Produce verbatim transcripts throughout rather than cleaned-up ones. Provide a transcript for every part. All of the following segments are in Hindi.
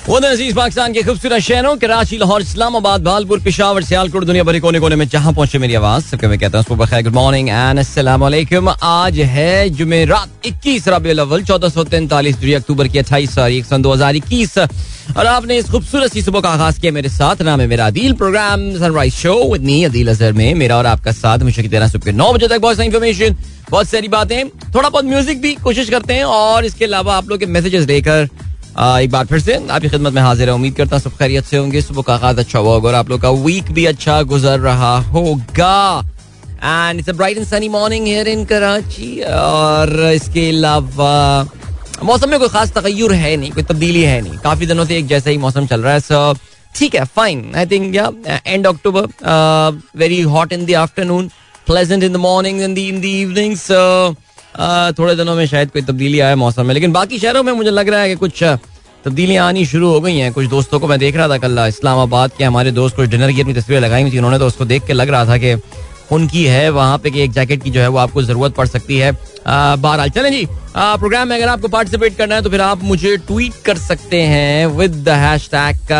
वो अजीज पाकिस्तान के खूबसूरत शहरों कराची, लाहौर, इस्लामाबाद, भालपुर, पिशावर, सियालकोट, दुनिया भर कोने कोने में जहां पहुंचे मेरी आवाज सबके मैं कहता हूँ सुबह खैर, गुड मॉर्निंग एंड अस्सलाम वालेकुम। आज है जुमेरात इक्कीस रबीउल अव्वल चौदह सौ तैंतालीस अक्टूबर की अट्ठाईस तारीख सन दो हजार इक्कीस और आपने इस खूबसूरत सी सुबह का आगाज किया मेरे साथ। नाम है मेरा Adeel, programme sunrise show with me Adeel Azhar में मेरा और आपका साथ हमेशा की तरह सुबह के नौ बजे तक बहुत सारी इन्फॉर्मेशन, बहुत सारी बातें, थोड़ा बहुत म्यूजिक भी कोशिश करते हैं और इसके अलावा आप लोग के मैसेजेस लेकर एक बार फिर से आपकी खिदमत में हाजिर है। उम्मीद करता हूं सब खैरियत से होंगे, सुबह का आगाज अच्छा हुआ होगा और आप लोग का वीक भी अच्छा गुजर रहा होगा। And it's a bright and sunny morning here in Karachi और इसके अलावा मौसम में कोई खास तगय्युर है नहीं, कोई तब्दीली है नहीं, काफी दिनों से एक जैसा ही मौसम चल रहा है। सो ठीक है, fine. I think yeah end October, very hot in the afternoon, pleasant in the morning, in the in the evening. So थोड़े दिनों में शायद कोई तब्दीली आए मौसम में, लेकिन बाकी शहरों में मुझे लग रहा है कि कुछ तब्दीलियां आनी शुरू हो गई हैं। कुछ दोस्तों को मैं देख रहा था कल इस्लामाबाद के, हमारे दोस्त कुछ डिनर की अपनी तस्वीरें लगाई हुई थी उन्होंने, तो उसको देख के लग रहा था कि उनकी है वहाँ पे कि एक जैकेट की जो है वो आपको जरूरत पड़ सकती है। बहरहाल चलें जी, प्रोग्राम में अगर आपको पार्टिसिपेट करना है तो फिर आप मुझे ट्वीट कर सकते हैं with the hashtag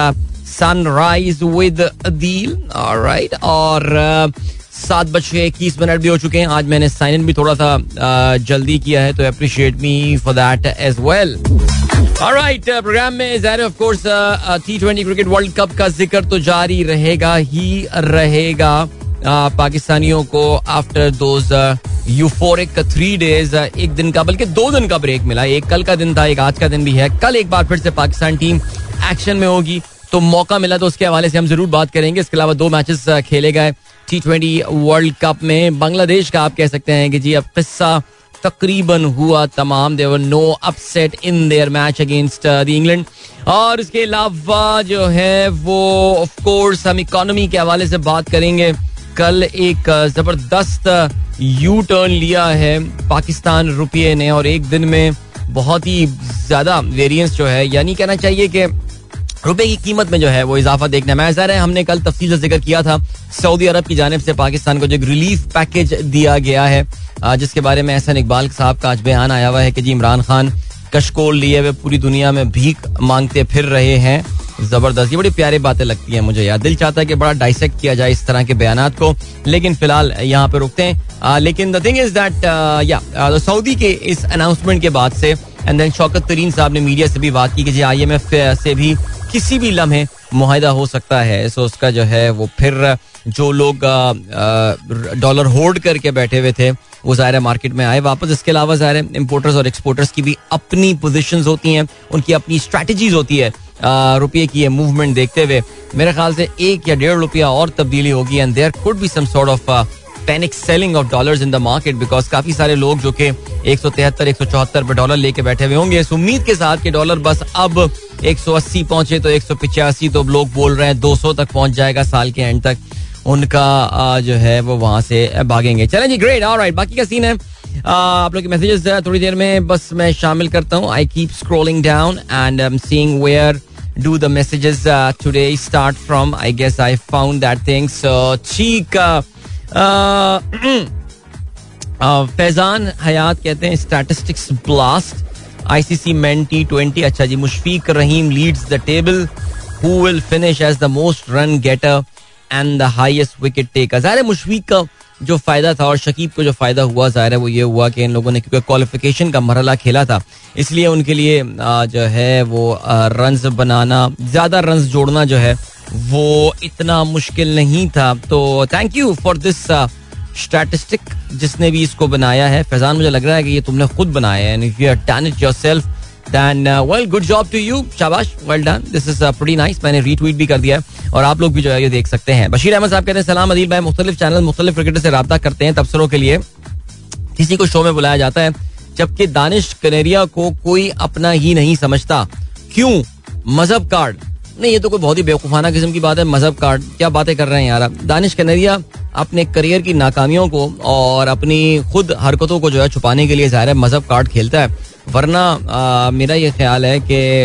sunrise with Adeel, alright. और सात बज के इक्कीस मिनट भी हो चुके हैं। आज मैंने साइन इन भी थोड़ा सा जल्दी किया है, तो appreciate me for that as well. Alright, programme में ज़ाहिर of course T twenty cricket World Cup का जिक्र तो जारी रहेगा ही रहेगा। uh, पाकिस्तानियों को after those euphoric three days, एक दिन का बल्कि दो दिन का ब्रेक मिला। एक कल का दिन था, एक आज का दिन भी है। कल एक बार फिर से पाकिस्तान टीम एक्शन में होगी, तो मौका मिला तो उसके हवाले से हम जरूर बात करेंगे। इसके अलावा दो मैचेस खेले गए टी ट्वेंटी वर्ल्ड कप में। बांग्लादेश का आप कह सकते हैं कि जी अब किस्सा तकरीबन हुआ तमाम, there were no upset in their match against the England. और इसके अलावा जो है वो ऑफ कोर्स हम इकोनॉमी के हवाले से बात करेंगे। कल एक जबरदस्त यू टर्न लिया है पाकिस्तान रुपये ने और एक दिन में बहुत ही ज्यादा वेरिएंस जो है, यानी कहना चाहिए कि रुपए की कीमत में जो है वो इजाफा देखने में आया है। हमने कल तफसील से जिक्र किया था सऊदी अरब की जानिब से पाकिस्तान को जो रिलीफ पैकेज दिया गया है, जिसके बारे में एहसन इकबाल साहब का आज बयान आया हुआ है कि जी इमरान खान कशकोल लिए हुए पूरी दुनिया में भीख मांगते फिर रहे हैं। जबरदस्त, ये बड़ी प्यारी बातें लगती हैं मुझे यार। दिल चाहता है कि बड़ा डाइसेक्ट किया जाए इस तरह के बयानात को, लेकिन फिलहाल यहाँ पे रुकते हैं। आ, लेकिन द थिंग इज दैट या सऊदी के इस अनाउंसमेंट के बाद से एंड देन शौकत तरीन साहब ने मीडिया से भी बात की कि जी आई एम एफ से भी किसी भी लम्हे मुआहिदा हो सकता है। सो उसका जो है वो फिर जो लोग डॉलर होल्ड करके बैठे हुए थे वो ज़ाहिर मार्केट में आए वापस। इसके अलावा ज़ाहिर इंपोर्टर्स और एक्सपोर्टर्स की भी अपनी पोजीशंस होती हैं, उनकी अपनी स्ट्रैटेजीज होती है रुपये की ये मूवमेंट देखते हुए। मेरे ख्याल से एक या डेढ़ रुपया और तब्दीली होगी and there could be some sort of panic selling of dollars in the market, because काफी सारे लोग जो कि एक सौ तिहत्तर एक सौ चौहत्तर पे डॉलर लेके बैठे हुए होंगे इस उम्मीद के साथ कि डॉलर बस अब एक सौ अस्सी पहुंचे तो एक सौ पिचासी, तो लोग बोल रहे हैं दो सौ तक पहुंच जाएगा साल के एंड तक, उनका जो है वो वहां से भागेंगे। चलें जी, ग्रेट, ऑलराइट। बाकी का सीन है आप लोग के मैसेजेस थोड़ी देर में बस मैं शामिल करता हूँ। I keep scrolling down and I am seeing where do the messages uh, today start from. I guess I found that thing. So ठीक, फैजान हयात कहते हैं statistics blast ICC men T twenty. अच्छा जी, Mushfiq Rahim leads the table, who will finish as the most run getter and the highest wicket taker. ज़ाहिर है मुशफीक का जो फायदा था और शकीब को जो फायदा हुआ ज़ाहिर है वो ये हुआ कि इन लोगों ने क्योंकि क्वालिफिकेशन का मरहला खेला था, इसलिए उनके लिए जो है वो रन्स बनाना, ज़्यादा रन्स जोड़ना जो है वो इतना मुश्किल नहीं था। तो thank you for this statistic जिसने भी इसको बनाया है। फैजान, मुझे लग रहा है कि ये तुमने खुद बनाया है, and if you have done it yourself then well good job to you, शाबाश, well done, this is pretty nice. मैंने रीट्वीट भी कर दिया है और आप लोग भी जो है ये देख सकते हैं। बशीर अहमद साहब कहते हैं सलाम अदील भाई, मुख्तलिफ चैनल मुख्तलिफ क्रिकेटर से रब्ता करते हैं तबसरों के लिए, किसी को शो में बुलाया जाता है जबकि दानिश कनेरिया को कोई अपना ही नहीं समझता, क्यों? मजहब कार्ड? नहीं, ये तो कोई बहुत ही बेवकूफाना किस्म की बात है। मजहब कार्ड क्या बातें कर रहे हैं यार आप। दानिश कनेरिया अपने करियर की नाकामियों को और अपनी खुद हरकतों को जो है छुपाने के लिए ज़ाहिर है मजहब कार्ड खेलता है, वरना आ, मेरा ये ख्याल है कि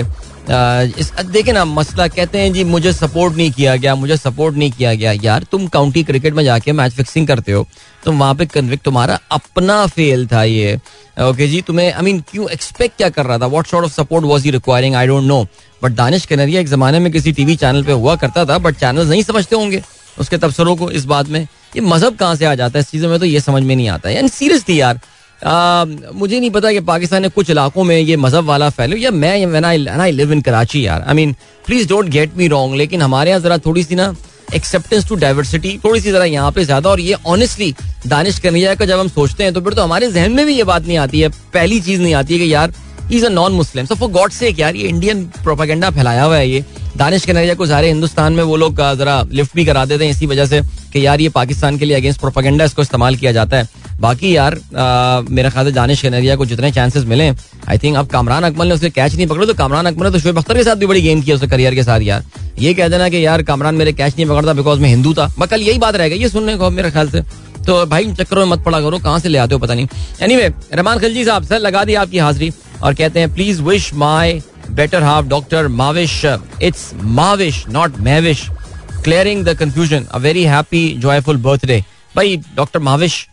इस देखे ना मसला, कहते हैं जी मुझे सपोर्ट नहीं किया गया, मुझे सपोर्ट नहीं किया गया. यार तुम काउंटी क्रिकेट में जाके मैच फिक्सिंग करते हो, तुम वहां पे कन्विक्ट, तुम्हारा अपना फेल था ये. ओके जी, तुम्हें आई मीन क्यों एक्सपेक्ट क्या कर रहा था? What sort of support was he requiring? I don't know. But Danish Kaneria एक जमाने में किसी टीवी चैनल पे हुआ करता था, बट चैनल नहीं समझते होंगे उसके तबसरों को इस बात में. ये मजहब कहाँ से आ जाता है इस चीज़ों में, तो ये समझ में नहीं आता है. एंड सीरियसली यार, आ, मुझे नहीं पता कि पाकिस्तान में कुछ इलाकों में ये मजहब वाला फैले, या मैं when I I live in Karachi यार, I mean please don't get me wrong, लेकिन हमारे यहाँ जरा थोड़ी सी ना एक्सेप्टेंस टू डाइवर्सिटी थोड़ी सी जरा यहाँ पे ज्यादा. और ये ऑनेस्टली दानिश कनेरिया का जब हम सोचते हैं तो फिर तो हमारे जहन में भी ये बात नहीं आती है, पहली चीज नहीं आती है कि यार he is a non Muslim. So for God sake यार, ये इंडियन प्रोपेगेंडा फैलाया हुआ है. ये दानिश कनेरिया को सारे हिंदुस्तान में वो लोग जरा लिफ्ट भी करा देते हैं इसी वजह से कि यार ये पाकिस्तान के लिए अगेंस्ट प्रोपेगेंडा इसको इस्तेमाल किया जाता है. बाकी यार आ, मेरा ख्याल है दानिश कनेरिया को जितने चांसेस मिले, आई थिंक अब कामरान अकमल ने उसके कैच नहीं पकड़े, तो कामरान अकमल ने तो शोएब अख्तर के साथ भी बड़ी गेम किया उसके करियर के साथ. यार ये कह देना कि यार कामरान मेरे कैच नहीं पकड़ता बिकॉज मैं हिंदू था, मैं कल यही बात रहेगा ये सुनने को मेरे ख्याल से. तो भाई चक्करों में मत पड़ा करो, कहाँ से ले आते हो पता नहीं. एनीवे, रहमान खिलजी साहब सर लगा दी आपकी हाजिरी और कहते हैं please wish my better half doctor Mavish, it's Mavish not Mahvish, clearing the confusion, a very happy joyful birthday. भाई डॉक्टर माविश,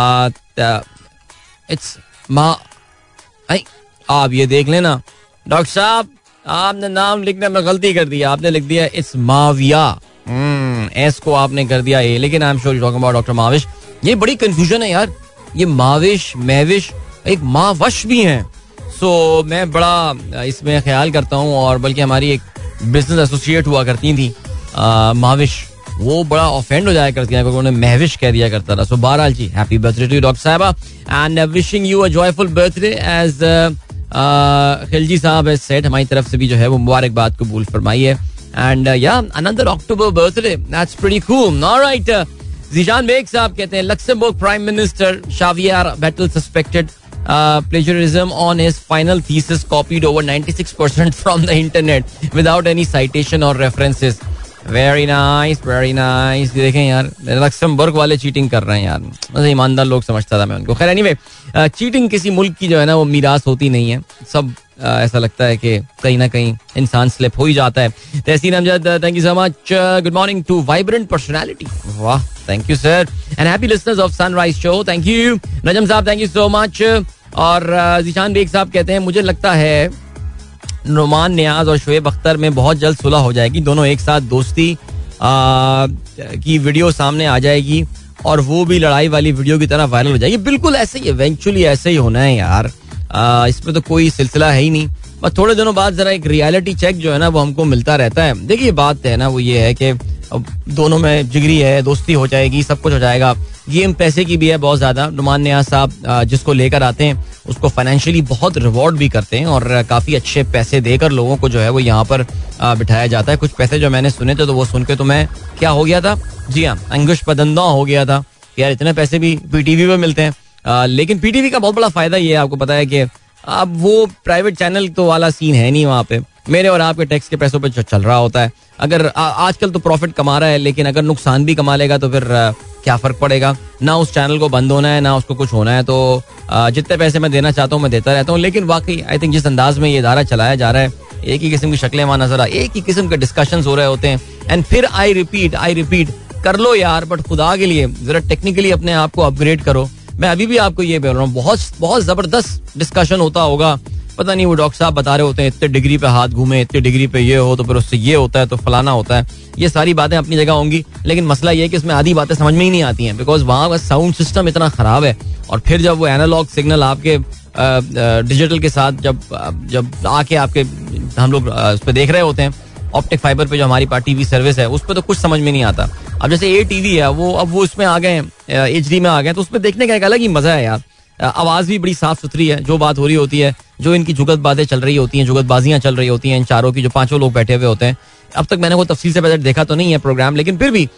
इट्स मा, आप ये देख लेना डॉक्टर साहब, आपने नाम लिखने में गलती कर दिया, आपने लिख दिया इट्स माविया, एस को आपने कर दिया ए, लेकिन I am sure you talking about doctor Mavish. ये बड़ी कंफ्यूजन है यार, ये माविश महविश एक मावश भी हैं. सो so, मैं बड़ा इसमें ख्याल करता हूँ, और बल्कि हमारी एक बिजनेस एसोसिएट हुआ करती थी आ, माविश, वो बड़ा ऑफेंड हो जाया करती है क्योंकि उन्होंने महविश कह दिया करता था. सो बहरहाल जी, हैप्पी बर्थडे टू डॉक्टर साहबा and wishing you a joyful birthday as Khilji साहब हैज सेड. हमारी तरफ से भी जो है वो मुबारकबाद कबूल फरमाइए. And yeah another October birthday, that's pretty cool. Alright, Zeeshan Baig साहब कहते हैं Luxembourg prime minister Xavier Bettel suspected Uh, plagiarism on his final thesis copied over ninety-six percent from the internet without any citation or references. Very nice, very nice. देखें यार, लक्समबर्ग वाले चीटिंग कर रहे हैं यार, मतलब ईमानदार लोग समझता था मैं उनको. खैर एनीवे, चीटिंग किसी मुल्क की जो है ना वो मीरास होती नहीं है. सब Uh, ऐसा लगता है कि कहीं ना कहीं इंसान स्लिप हो ही जाता है. Tehseen Amjad, thank you so much. Good morning to vibrant personality. वाह, thank you sir. And happy listeners of sunrise show, thank you. Najam साहब, थैंक यू सो मच. और जीशान बेग साहब कहते हैं मुझे लगता है नुमान नियाज और शोएब अख्तर में बहुत जल्द सुलह हो जाएगी, दोनों एक साथ दोस्ती आ, की वीडियो सामने आ जाएगी और वो भी लड़ाई वाली वीडियो की तरह वायरल हो जाएगी. बिल्कुल ऐसे ही, इवेंचुअली ऐसे ही होना है यार. आ, इसमें तो कोई सिलसिला है ही नहीं. बस थोड़े दिनों बाद जरा एक रियलिटी चेक जो है ना वो हमको मिलता रहता है. देखिए बात है ना वो ये है कि दोनों में जिगरी है, दोस्ती हो जाएगी, सब कुछ हो जाएगा. गेम पैसे की भी है बहुत ज्यादा. नुमान नियाज साहब जिसको लेकर आते हैं उसको फाइनेंशियली बहुत रिवॉर्ड भी करते हैं और काफी अच्छे पैसे देकर लोगों को जो है वो यहाँ पर बिठाया जाता है. कुछ पैसे जो मैंने सुने थे तो वो सुन के तो मैं क्या हो गया था, जी हाँ, अंकुश पदंदा हो गया था यार, इतने पैसे भी पीटीवी पे मिलते हैं. आ, लेकिन पीटीवी का बहुत बड़ा फायदा ये है, आपको पता है कि अब वो प्राइवेट चैनल तो वाला सीन है नहीं वहाँ पे. मेरे और आपके टैक्स के पैसों पे जो चल रहा होता है. अगर आ, आजकल तो प्रॉफिट कमा रहा है, लेकिन अगर नुकसान भी कमा लेगा तो फिर आ, क्या फर्क पड़ेगा. ना उस चैनल को बंद होना है ना उसको कुछ होना है. तो आ, जितने पैसे मैं देना चाहता हूँ मैं देता रहता हूँ. लेकिन वाकई आई थिंक जिस अंदाज में ये इदारा चलाया जा रहा है, एक ही किस्म की शक्लें वहाँ नजर आ, एक ही किस्म के डिस्कशन हो रहे होते हैं. एंड फिर आई रिपीट आई रिपीट कर लो यार, बट खुदा के लिए जरा टेक्निकली अपने आप को अपग्रेड करो. मैं अभी भी आपको ये बोल रहा हूँ, बहुत बहुत जबरदस्त डिस्कशन होता होगा. पता नहीं वो डॉक्टर साहब बता रहे होते हैं इतने डिग्री पे हाथ घूमे, इतने डिग्री पे ये हो तो फिर उससे ये होता है तो फलाना होता है. ये सारी बातें अपनी जगह होंगी, लेकिन मसला ये है कि इसमें आधी बातें समझ में ही नहीं आती हैं बिकॉज वहाँ का साउंड सिस्टम इतना खराब है. और फिर जब वो एनालॉग सिग्नल आपके डिजिटल के साथ जब जब आके आपके हम लोग उस पर देख रहे होते हैं ऑप्टिक फाइबर पे जो हमारी पास टीवी सर्विस है उस पर तो कुछ समझ में नहीं आता. अब जैसे ए टीवी है वो अब वो उसमें आ गए, एच डी में आ गए, तो उसमें देखने का एक अलग ही मजा है यार. आवाज भी बड़ी साफ सुथरी है, जो बात हो रही होती है, जो इनकी जुगत बातें चल रही होती हैं, जुगतबाजियां चल रही होती हैं इन चारों की, जो पांचों लोग बैठे हुए होते हैं. अब तक मैंने वो तफसील से पहले देखा तो नहीं है प्रोग्राम, लेकिन फिर भी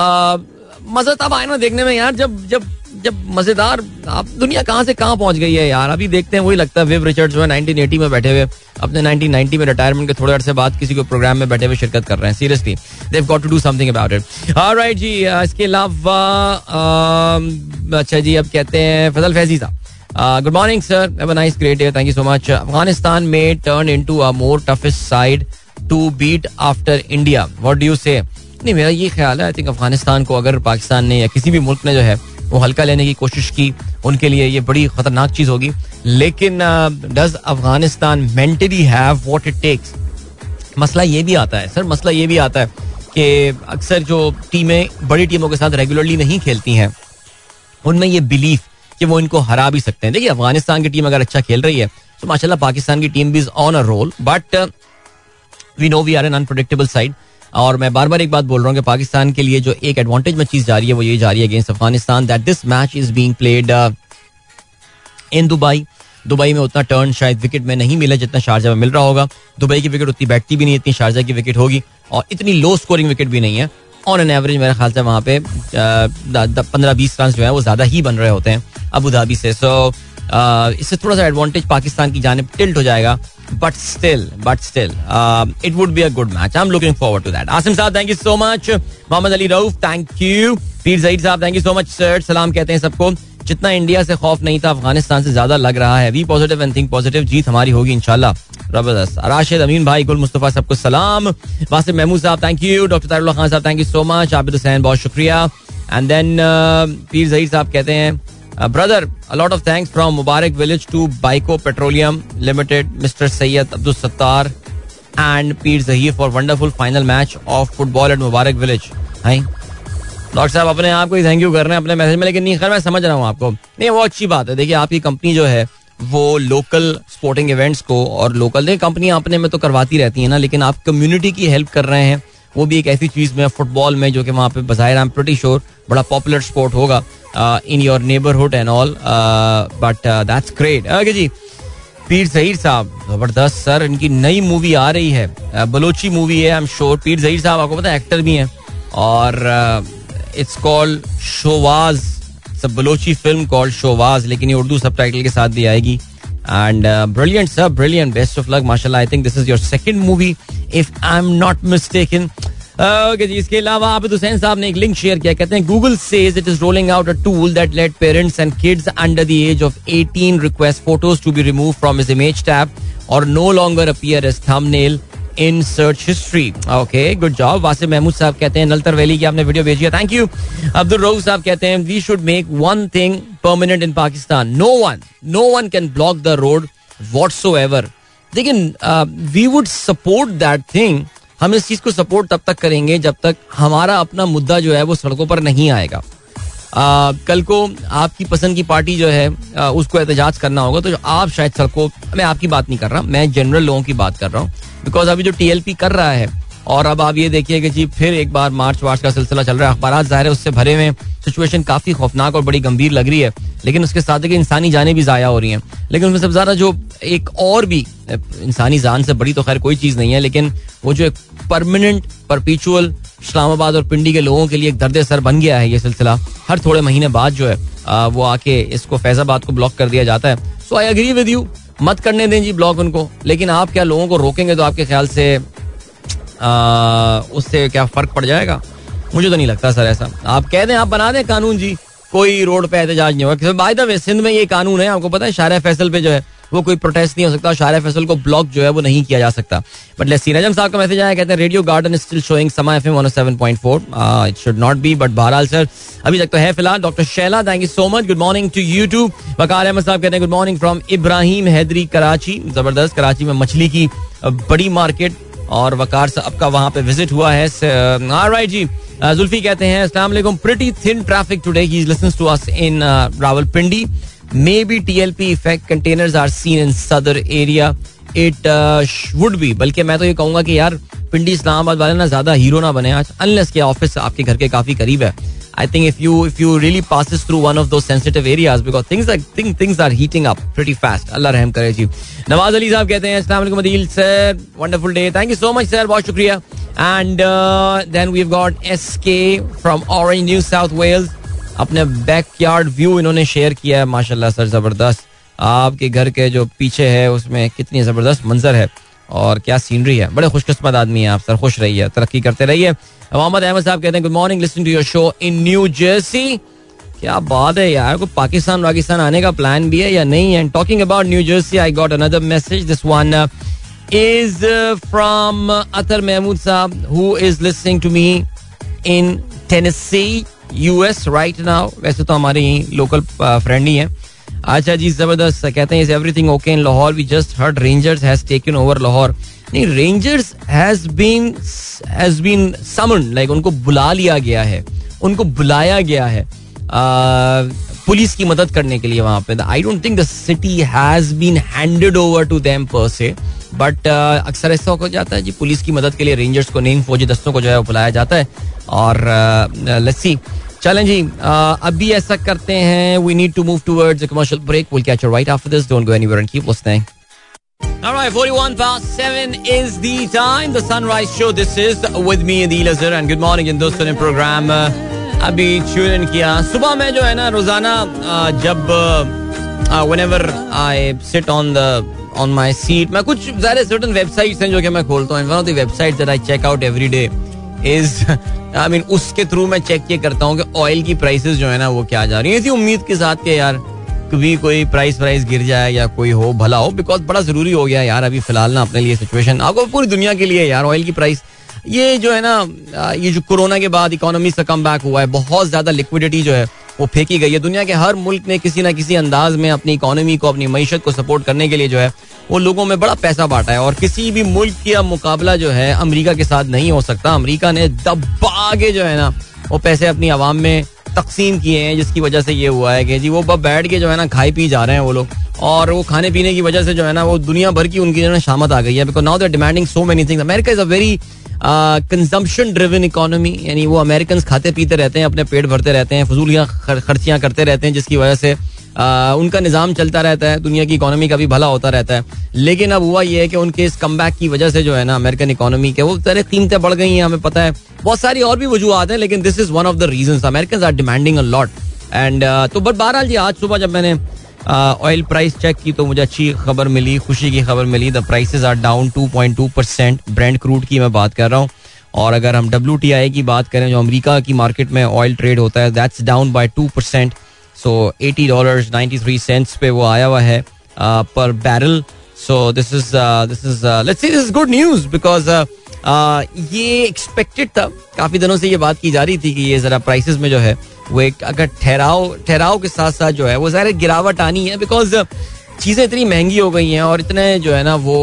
मजा तब आए ना देखने में यार जब जब जब मजेदार. आप दुनिया कहाँ से कहाँ पहुंच गई है यार. अभी देखते हैं वही लगता है विव रिचर्ड्स जो है नाइनटीन एटी में बैठे हुए अपने नाइनटीन नाइंटी में रिटायरमेंट के थोड़े अरसे बाद किसी को प्रोग्राम में बैठे हुए शिरकत कर रहे हैं. Seriously they have got to do something about it. Alright जी, इसके अलावा अच्छा जी अब कहते हैं फजल फैजी साहब, good morning sir, have a nice great day, thank you so much. Afghanistan में turn into a more toughest side to beat after India, what do you say? नहीं, मेरा ये ख्याल है, आई थिंक अफगानिस्तान को अगर पाकिस्तान ने या किसी भी मुल्क ने जो है वो हल्का लेने की कोशिश की, उनके लिए ये बड़ी खतरनाक चीज होगी. लेकिन does Afghanistan mentally have what it takes? मसला ये भी आता है सर, मसला ये भी आता है कि अक्सर जो टीमें बड़ी टीमों के साथ रेगुलरली नहीं खेलती हैं, उनमें ये बिलीफ कि वो इनको हरा भी सकते हैं. देखिए, अफगानिस्तान की टीम अगर अच्छा खेल रही है तो माशाल्लाह पाकिस्तान की टीम भी is on a roll, but we know we are an unpredictable side. और मैं बार बार एक बात बोल रहा हूँ कि पाकिस्तान के लिए जो एक एडवांटेज में चीज जा रही है वो ये जा रही है against Afghanistan, that this match is being played in Dubai. Dubai में उतना टर्न शायद विकेट में नहीं मिला जितना शारजा में मिल रहा होगा. दुबई की विकेट उतनी बैठती भी नहीं इतनी शारजा की विकेट होगी, और इतनी लो स्कोरिंग विकेट भी नहीं है. ऑन एन एवरेज मेरे ख्याल से वहाँ पे पंद्रह बीस रन जो है वो ज्यादा ही बन रहे होते हैं अबू धाबी से. सो इससे थोड़ा सा एडवांटेज पाकिस्तान की जानिब टिल्ट हो जाएगा, but still but still it would be a good match. I am looking forward to that. Asim साहब, thank you so much. Mohammad Ali Rauf, thank you. Pir Zaheer साहब, thank you so much sir. सलाम कहते हैं सबको. जितना इंडिया से खौफ नहीं था, अफगानिस्तान से ज्यादा लग रहा है. We positive and think positive, जीत हमारी होगी इंशाल्लाह. जबरदस्त. राशिद अमीन भाई, गुल मुस्तफा, सबको सलाम. वासिम महमूद साहब, thank you. Doctor Tarullah Khan साहब, thank you so much. Abid Hussain, बहुत शुक्रिया. एंड देन पीर ज़हीर साहब कहते हैं, brother, a lot of thanks from Mubarak village to Byco petroleum limited, mister Syed Abdul Sattar and Pir Zaheer for wonderful final match of football at Mubarak village. Hi doctor साहब, अपने आप को ही थैंक यू कर रहे हैं अपने मैसेज में, लेकिन नहीं, खैर मैं समझ रहा हूँ आपको. नहीं, वो अच्छी बात है. देखिए, आपकी कंपनी जो है वो लोकल स्पोर्टिंग इवेंट्स को और लोकल, देखिए कंपनियां अपने में तो करवाती रहती हैं ना, लेकिन आप कम्युनिटी की हेल्प कर रहे हैं, वो भी एक ऐसी चीज में फुटबॉल में जो कि वहाँ पे बज़ाहिर आई एम प्रीटी श्योर बड़ा पॉपुलर स्पोर्ट होगा in your neighbourhood and all, but that's great. Okay जी, पीर ज़हीर साहब, जबरदस्त सर. इनकी नई मूवी आ रही है, uh, बलोची मूवी है, आई एम श्योर. पीर ज़हीर साहब आपको पता है एक्टर भी हैं, और it's called Shovaz, it's a Balochi film called Shovaz, लेकिन ये उर्दू सबटाइटल के साथ भी आएगी. And brilliant sir, brilliant, best of luck माशाल्लाह. I think this is your second movie if I am not mistaken. Okay जी, इसके अलावा आबिद हुसैन साहब ने एक लिंक शेयर किया, कहते हैं Google says it is rolling out a tool that let parents and kids under the age of eighteen request photos to be removed from his image tab और no longer appear as thumbnail in search history. Okay, good job. Wasim Mahmood साहब कहते हैं नलतर वैली की आपने वीडियो भेजी है, थैंक यू. अब्दुल रऊफ साहब कहते हैं we should make one thing permanent in Pakistan, no one no one can block the road whatsoever. लेकिन we would support that thing. हम इस चीज को सपोर्ट तब तक करेंगे जब तक हमारा अपना मुद्दा जो है वो सड़कों पर नहीं आएगा. Uh, कल को आपकी पसंद की पार्टी जो है uh, उसको एहतजाज करना होगा, तो जो आप शायद सड़कों, मैं आपकी बात नहीं कर रहा, मैं जनरल लोगों की बात कर रहा हूँ. बिकॉज अभी जो टीएलपी कर रहा है, और अब आप ये देखिए कि जी फिर एक बार मार्च वार्च का सिलसिला चल रहा है, अखबार ज़ाहिर है उससे भरे हुए, सिचुएशन काफी खौफनाक और बड़ी गंभीर लग रही है. लेकिन उसके साथ देखिए इंसानी जानें भी ज़ाया हो रही हैं. लेकिन उसमें सबसे ज़्यादा जो एक और भी, इंसानी जान से बड़ी तो खैर कोई चीज़ नहीं है, लेकिन वो जो एक परमानेंट परपीचुअल इस्लामाबाद और पिंडी के लोगों के लिए एक दर्द सर बन गया है ये सिलसिला. हर थोड़े महीने बाद जो है आ, वो आके इसको फैजाबाद को ब्लॉक कर दिया जाता है. So I agree with you, मत करने दें जी ब्लॉक उनको. लेकिन आप क्या लोगों को रोकेंगे तो आपके ख्याल से आ, उससे क्या फर्क पड़ जाएगा? मुझे तो नहीं लगता सर ऐसा. आप कह दें, आप बना दें कानून जी, कोई रोड पे एहतजाज नहीं होगा. बाय द वे सिंध में ये कानून है, आपको पता है, शारा फैसल पे जो है वो कोई प्रोटेस्ट नहीं हो सकता, शारा फैसल को ब्लॉक जो है वो नहीं किया जा सकता. बट लेट्स सी. नजम साहब का मैसेज आया, कहते हैं radio garden is still showing Samaa FM one O seven point four. It should not be, but बहरहाल सर अभी तक तो है फिलहाल. Doctor Shaila, thank you so much. Good morning to you too. Waqar Ahmed साहब कहते हैं good morning from Ibrahim Hyderi Karachi. जबरदस्त. कराची में मछली की बड़ी मार्केट, और वकार साहब का वहां पे विजिट हुआ है. ऑलराइट जी. जुल्फी कहते हैं अस्सलाम वालेकुम, pretty thin traffic today, he listens to us in Rawalpindi. Maybe T L P effect containers are seen in southern area. It uh, would be. बल्कि मैं तो ये कहूँगा कि यार पिंडी इस्लामाबाद वाले ना ज्यादा हीरो ना बने आज, unless के ऑफिस आपके घर के काफी करीब है. I think if you if you really passes through one of those sensitive areas, because things like things things are heating up pretty fast. अल्लाह रहम करे जी. नवाज अली साहब कहते हैं अस्सलाम वालेकुम Adeel sir, wonderful day, thank you so much sir, बहुत शुक्रिया. And then we have got S K from Orange New South Wales. अपने बैकयार्ड व्यू इन्होंने शेयर किया है, माशाल्लाह सर जबरदस्त. आपके घर के जो पीछे है उसमें कितनी जबरदस्त मंजर है और क्या सीनरी है. बड़े खुशकिस्मत आदमी है आप सर, खुश रहिए, तरक्की करते रहिए. मोहम्मद अहमद साहब कहते हैं good morning, listening to your show in New Jersey. क्या बात है यार, को पाकिस्तान पाकिस्तान आने का प्लान भी है या नहीं है? Talking about New Jersey, I got another message. This one is from Athar Mahmood साहब who is listening to me in Tennessee, US right now. वैसे तो हमारे यही लोकल फ्रेंड ही हैं. अच्छा जी, जबरदस्त. कहते हैं is everything okay in Lahore? We just heard Rangers has taken over Lahore. नहीं, Rangers has been has been summoned, like उनको बुला लिया गया है, उनको बुलाया गया है पुलिस की मदद करने के लिए वहां पे. I don't think the city has been handed over to them per se, but अक्सर ऐसा हो जाता है जी, पुलिस की मदद के लिए रेंजर्स को, नहीं फौजी दस्तों को जो है वो बुलाया जाता है. और लेट्स सी, चलें जी, अभी ऐसा करते हैं. We need to move towards a commercial break. Will catch you right after this. Don't go anywhere and keep listening. All right, forty-one past seven is the time. The Sunrise Show. This is with me, Adil Azhar, and good morning in दोस्तों ने प्रोग्राम अभी ट्यून इन किया. सुबह में जो है ना रोजाना जब whenever I sit on the on my seat, मैं कुछ सारे certain websites हैं जो कि मैं खोलता हूँ. One of the websites that I check out every day is I mean उसके थ्रू मैं चेक ये करता हूँ कि ऑयल की प्राइसेस जो है ना वो क्या जा रही है, इसी उम्मीद के साथ कि यार कभी कोई प्राइस प्राइस गिर जाए या कोई हो भला हो, बिकॉज बड़ा जरूरी हो गया यार अभी फिलहाल ना अपने लिए सिचुएशन, आपको पूरी दुनिया के लिए यार ऑयल की प्राइस. ये जो है ना, ये जो कोरोना के बाद इकोनॉमी से कम बैक हुआ है, बहुत ज्यादा लिक्विडिटी जो है वो फेंकी गई है. दुनिया के हर मुल्क ने किसी ना किसी अंदाज में अपनी इकोनॉमी को, अपनी मईशत को सपोर्ट करने के लिए जो है वो लोगों में बड़ा पैसा बांटा है. और किसी भी मुल्क का मुकाबला जो है अमेरिका के साथ नहीं हो सकता. अमेरिका ने दबा के जो है ना वो पैसे अपनी आवाम में तकसीम किए हैं, जिसकी वजह से ये हुआ है कि जी वो बैठ के जो है ना खाई पी जा रहे हैं वो लोग. और वो खाने पीने की वजह से जो है ना वो दुनिया भर की उनकी जो है शामत आ गई है, because now they are demanding so many things. America is a very consumption driven economy, यानी वो अमेरिकन खाते पीते रहते हैं, अपने पेट भरते रहते हैं, फजूलियाँ खर्चियाँ करते रहते हैं, जिसकी वजह से आ, उनका निज़ाम चलता रहता है, दुनिया की इकोनॉमी का भी भला होता रहता है. लेकिन अब हुआ ये है कि उनके इस कमबैक की वजह से जो है ना अमेरिकन इकोनॉमी के वो सारे कीमतें बढ़ गई हैं. हमें पता है बहुत सारी और भी वजूहत हैं, लेकिन this is one of the reasons. Americans are demanding a lot and तो बट बहरहाल जी, आज सुबह जब मैंने ऑयल प्राइस चेक की तो मुझे अच्छी खबर मिली, खुशी की खबर मिली. The prices are down to point two percent. Brent crude की मैं बात कर रहा हूँ. और अगर हम डब्ल्यू टी आई की बात करें, जो अमेरिका की मार्केट में ऑयल ट्रेड होता है, that's down by two percent. So eighty dollar ninety three cents पे वो आया हुआ है per barrel. So this is this is let's say this is good news, because ये एक्सपेक्टेड था. काफी दिनों से ये बात की जा रही थी कि ये जरा प्राइसेस में जो है वो एक अगर ठहराव ठहराव के साथ साथ जो है वो ज़ाहिर गिरावट आनी है, बिकॉज चीज़ें इतनी महंगी हो गई हैं और इतने जो है ना वो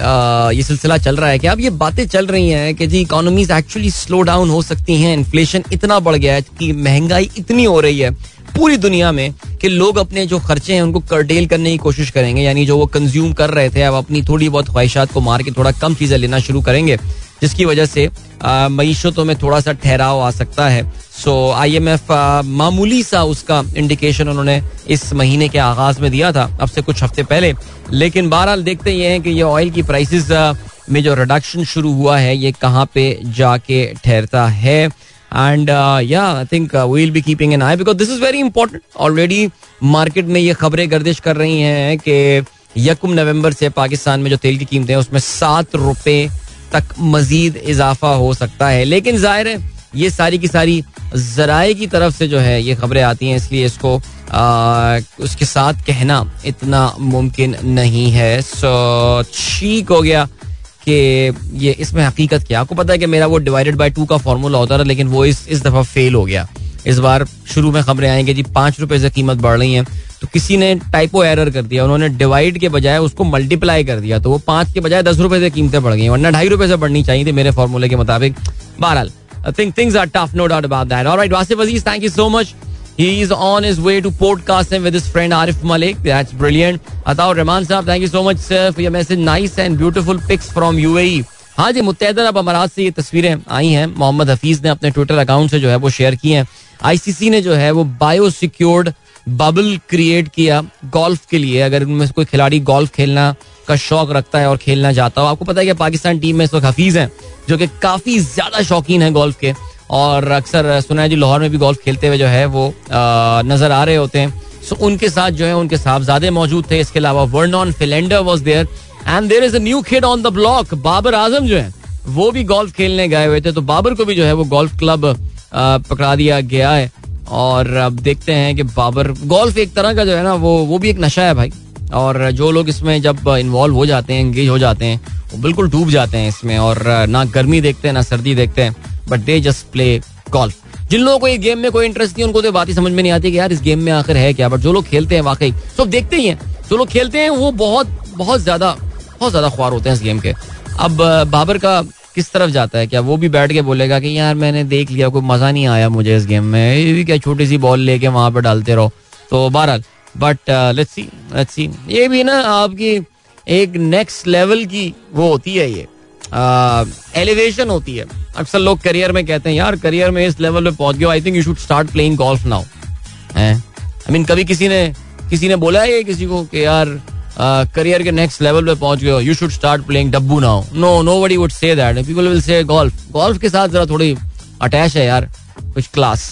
आ, ये सिलसिला चल रहा है कि अब ये बातें चल रही हैं कि जी इकोनॉमीज एक्चुअली स्लो डाउन हो सकती हैं. इन्फ्लेशन इतना बढ़ गया है कि महंगाई इतनी हो रही है पूरी दुनिया में कि लोग अपने जो खर्चे हैं उनको कर्टेल करने की कोशिश करेंगे, यानी जो वो कंज्यूम कर रहे थे अब अपनी थोड़ी बहुत ख्वाहिशात को मार के थोड़ा कम चीज़ें लेना शुरू करेंगे, जिसकी वजह से मईशतों में थोड़ा सा ठहराव आ सकता है. सो आई एम एफ मामूली सा उसका इंडिकेशन उन्होंने इस महीने के आगाज में दिया था, अब से कुछ हफ्ते पहले. लेकिन बहरहाल देखते ये हैं कि ये ऑयल की प्राइसेस में जो रिडक्शन शुरू हुआ है ये कहाँ पे जाके ठहरता है. And yeah I think we will be keeping an eye, because this is very important. Already market में ये खबरें गर्दिश कर रही हैं कि यकम नवंबर से पाकिस्तान में जो तेल की कीमतें हैं उसमें सात रुपए तक मजीद इजाफा हो सकता है. लेकिन जाहिर है ये सारी की सारी जराए की तरफ से जो है ये खबरें आती हैं, इसलिए इसको आ, उसके साथ कहना इतना मुमकिन नहीं है. सो ठीक हो गया कि ये इसमें हकीकत क्या. आपको पता है कि मेरा वो डिवाइडेड बाय टू का फॉर्मूला होता था, लेकिन वो इस इस दफा फेल हो गया. इस बार शुरू में खबरें आएंगी जी पांच रुपए से कीमत बढ़ रही है, तो किसी ने टाइपो एरर कर दिया, उन्होंने डिवाइड के बजाय उसको मल्टीप्लाई कर दिया, तो वो पांच के बजाय दस रुपए से कीमतें बढ़ गई, वरना ढाई रुपए से बढ़नी चाहिए थी मेरे फॉर्मूले के मुताबिक. बहरहाल I think things are tough, no doubt about that. All right, Wasif Aziz, thank you so much. He is on his way to Port Qasim with his friend Arif Malik. That's brilliant. Ataur Rahman Sahab, thank you so much sir for your message. Nice and beautiful pics from U A E. हाँ जी, मुत्तहदा अरब अमारात से ये तस्वीरें आई हैं. मोहम्मद हफीज ने अपने ट्विटर अकाउंट से जो है वो शेयर की हैं. आईसीसी ने जो है वो बायो सिक्योर्ड बबल क्रिएट किया गोल्फ के लिए. अगर उनमें से कोई खिलाड़ी गोल्फ खेलना का शौक रखता है और खेलना चाहता हो, आपको पता है कि पाकिस्तान टीम में इस वक्त हफीज हैं जो कि काफी ज्यादा शौकीन है गोल्फ के, और अक्सर सुना है जी लाहौर में भी गोल्फ खेलते हुए जो है वो आ, नजर आ रहे होते हैं. सो उनके साथ जो है उनके साहबजादे मौजूद थे. इसके अलावा Vernon Philander was there and there is a new kid on the block. Babar Azam जो है वो भी गोल्फ खेलने गए हुए थे, तो बाबर को भी जो है वो गोल्फ क्लब पकड़ा दिया गया है और अब देखते हैं कि बाबर, गोल्फ एक तरह का जो है ना वो वो भी एक नशा है भाई, और जो लोग इसमें जब इन्वॉल्व हो जाते हैं, एंगेज हो जाते हैं, वो बिल्कुल डूब जाते हैं इसमें, और ना गर्मी देखते हैं ना सर्दी देखते हैं, but they just play golf. जिन लोगों को इस गेम में कोई इंटरेस्ट नहीं, उनको तो बात ही समझ में नहीं आती कि यार इस गेम में आखिर है क्या, बट जो लोग खेलते हैं वाकई सब देखते ही हैं, जो लोग खेलते हैं वो बहुत बहुत ज्यादा बहुत ज्यादा ख्वार होते हैं इस गेम के. अब बाबर का किस तरफ जाता है, क्या वो भी बैठ के बोलेगा कि यार मैंने देख लिया, कोई मजा नहीं आया मुझे इस गेम में, ये भी क्या छोटी सी बॉल लेके वहां पे डालते रहो. तो बहरहाल, but let's see let's see ये भी ना आपकी एक नेक्स्ट लेवल की वो होती है, ये एलिवेशन uh, होती है. अक्सर लोग करियर में कहते हैं यार करियर में इस लेवल पे पहुंच गए, I think you should start playing golf now. I mean कभी किसी ने किसी ने बोला है किसी को कि यार करियर के नेक्स्ट लेवल पे पहुंच गए, यू शुड स्टार्ट प्लेइंग डब्बू now? No, nobody would say that. People will say golf. Golf के साथ जरा थोड़ी अटैच है यार कुछ क्लास.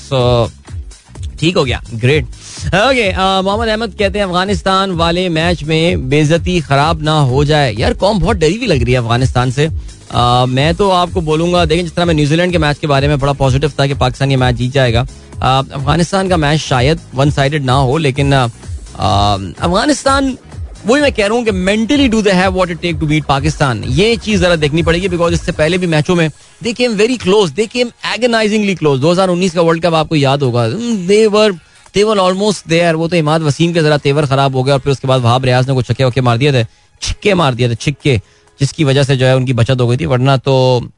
ठीक हो गया, ग्रेट. ओके, मोहम्मद अहमद कहते हैं अफगानिस्तान वाले मैच में बेइज्जती खराब ना हो जाए. यार कौम बहुत डरी हुई लग रही है अफगानिस्तान से. uh, मैं तो आपको बोलूंगा, देखें जिस तरह मैं न्यूजीलैंड के मैच के बारे में बड़ा पॉजिटिव था कि पाकिस्तान ये मैच जीत जाएगा, uh, अफगानिस्तान का मैच शायद वन साइडेड ना हो, लेकिन uh, uh, अफगानिस्तान, वही मैं कह रहा हूँ कि mentally do they have what it take to beat Pakistan. ये चीज जरा देखनी पड़ेगी, बिकॉज इससे पहले भी मैचों में they came very close, they came agonizingly close. दो हज़ार उन्नीस का वर्ल्ड कप आपको याद होगा, दे वर दे वर ऑलमोस्ट देयर. वो तो इमाद वसीम के जरा तेवर खराब हो गया, और फिर उसके बाद वहाब रियाज ने कुछ छक्के वक्के मार दिए थे, छिक्के मार दिए थे छिक्के, जिसकी वजह से जो है उनकी बचत हो गई थी, वरना तो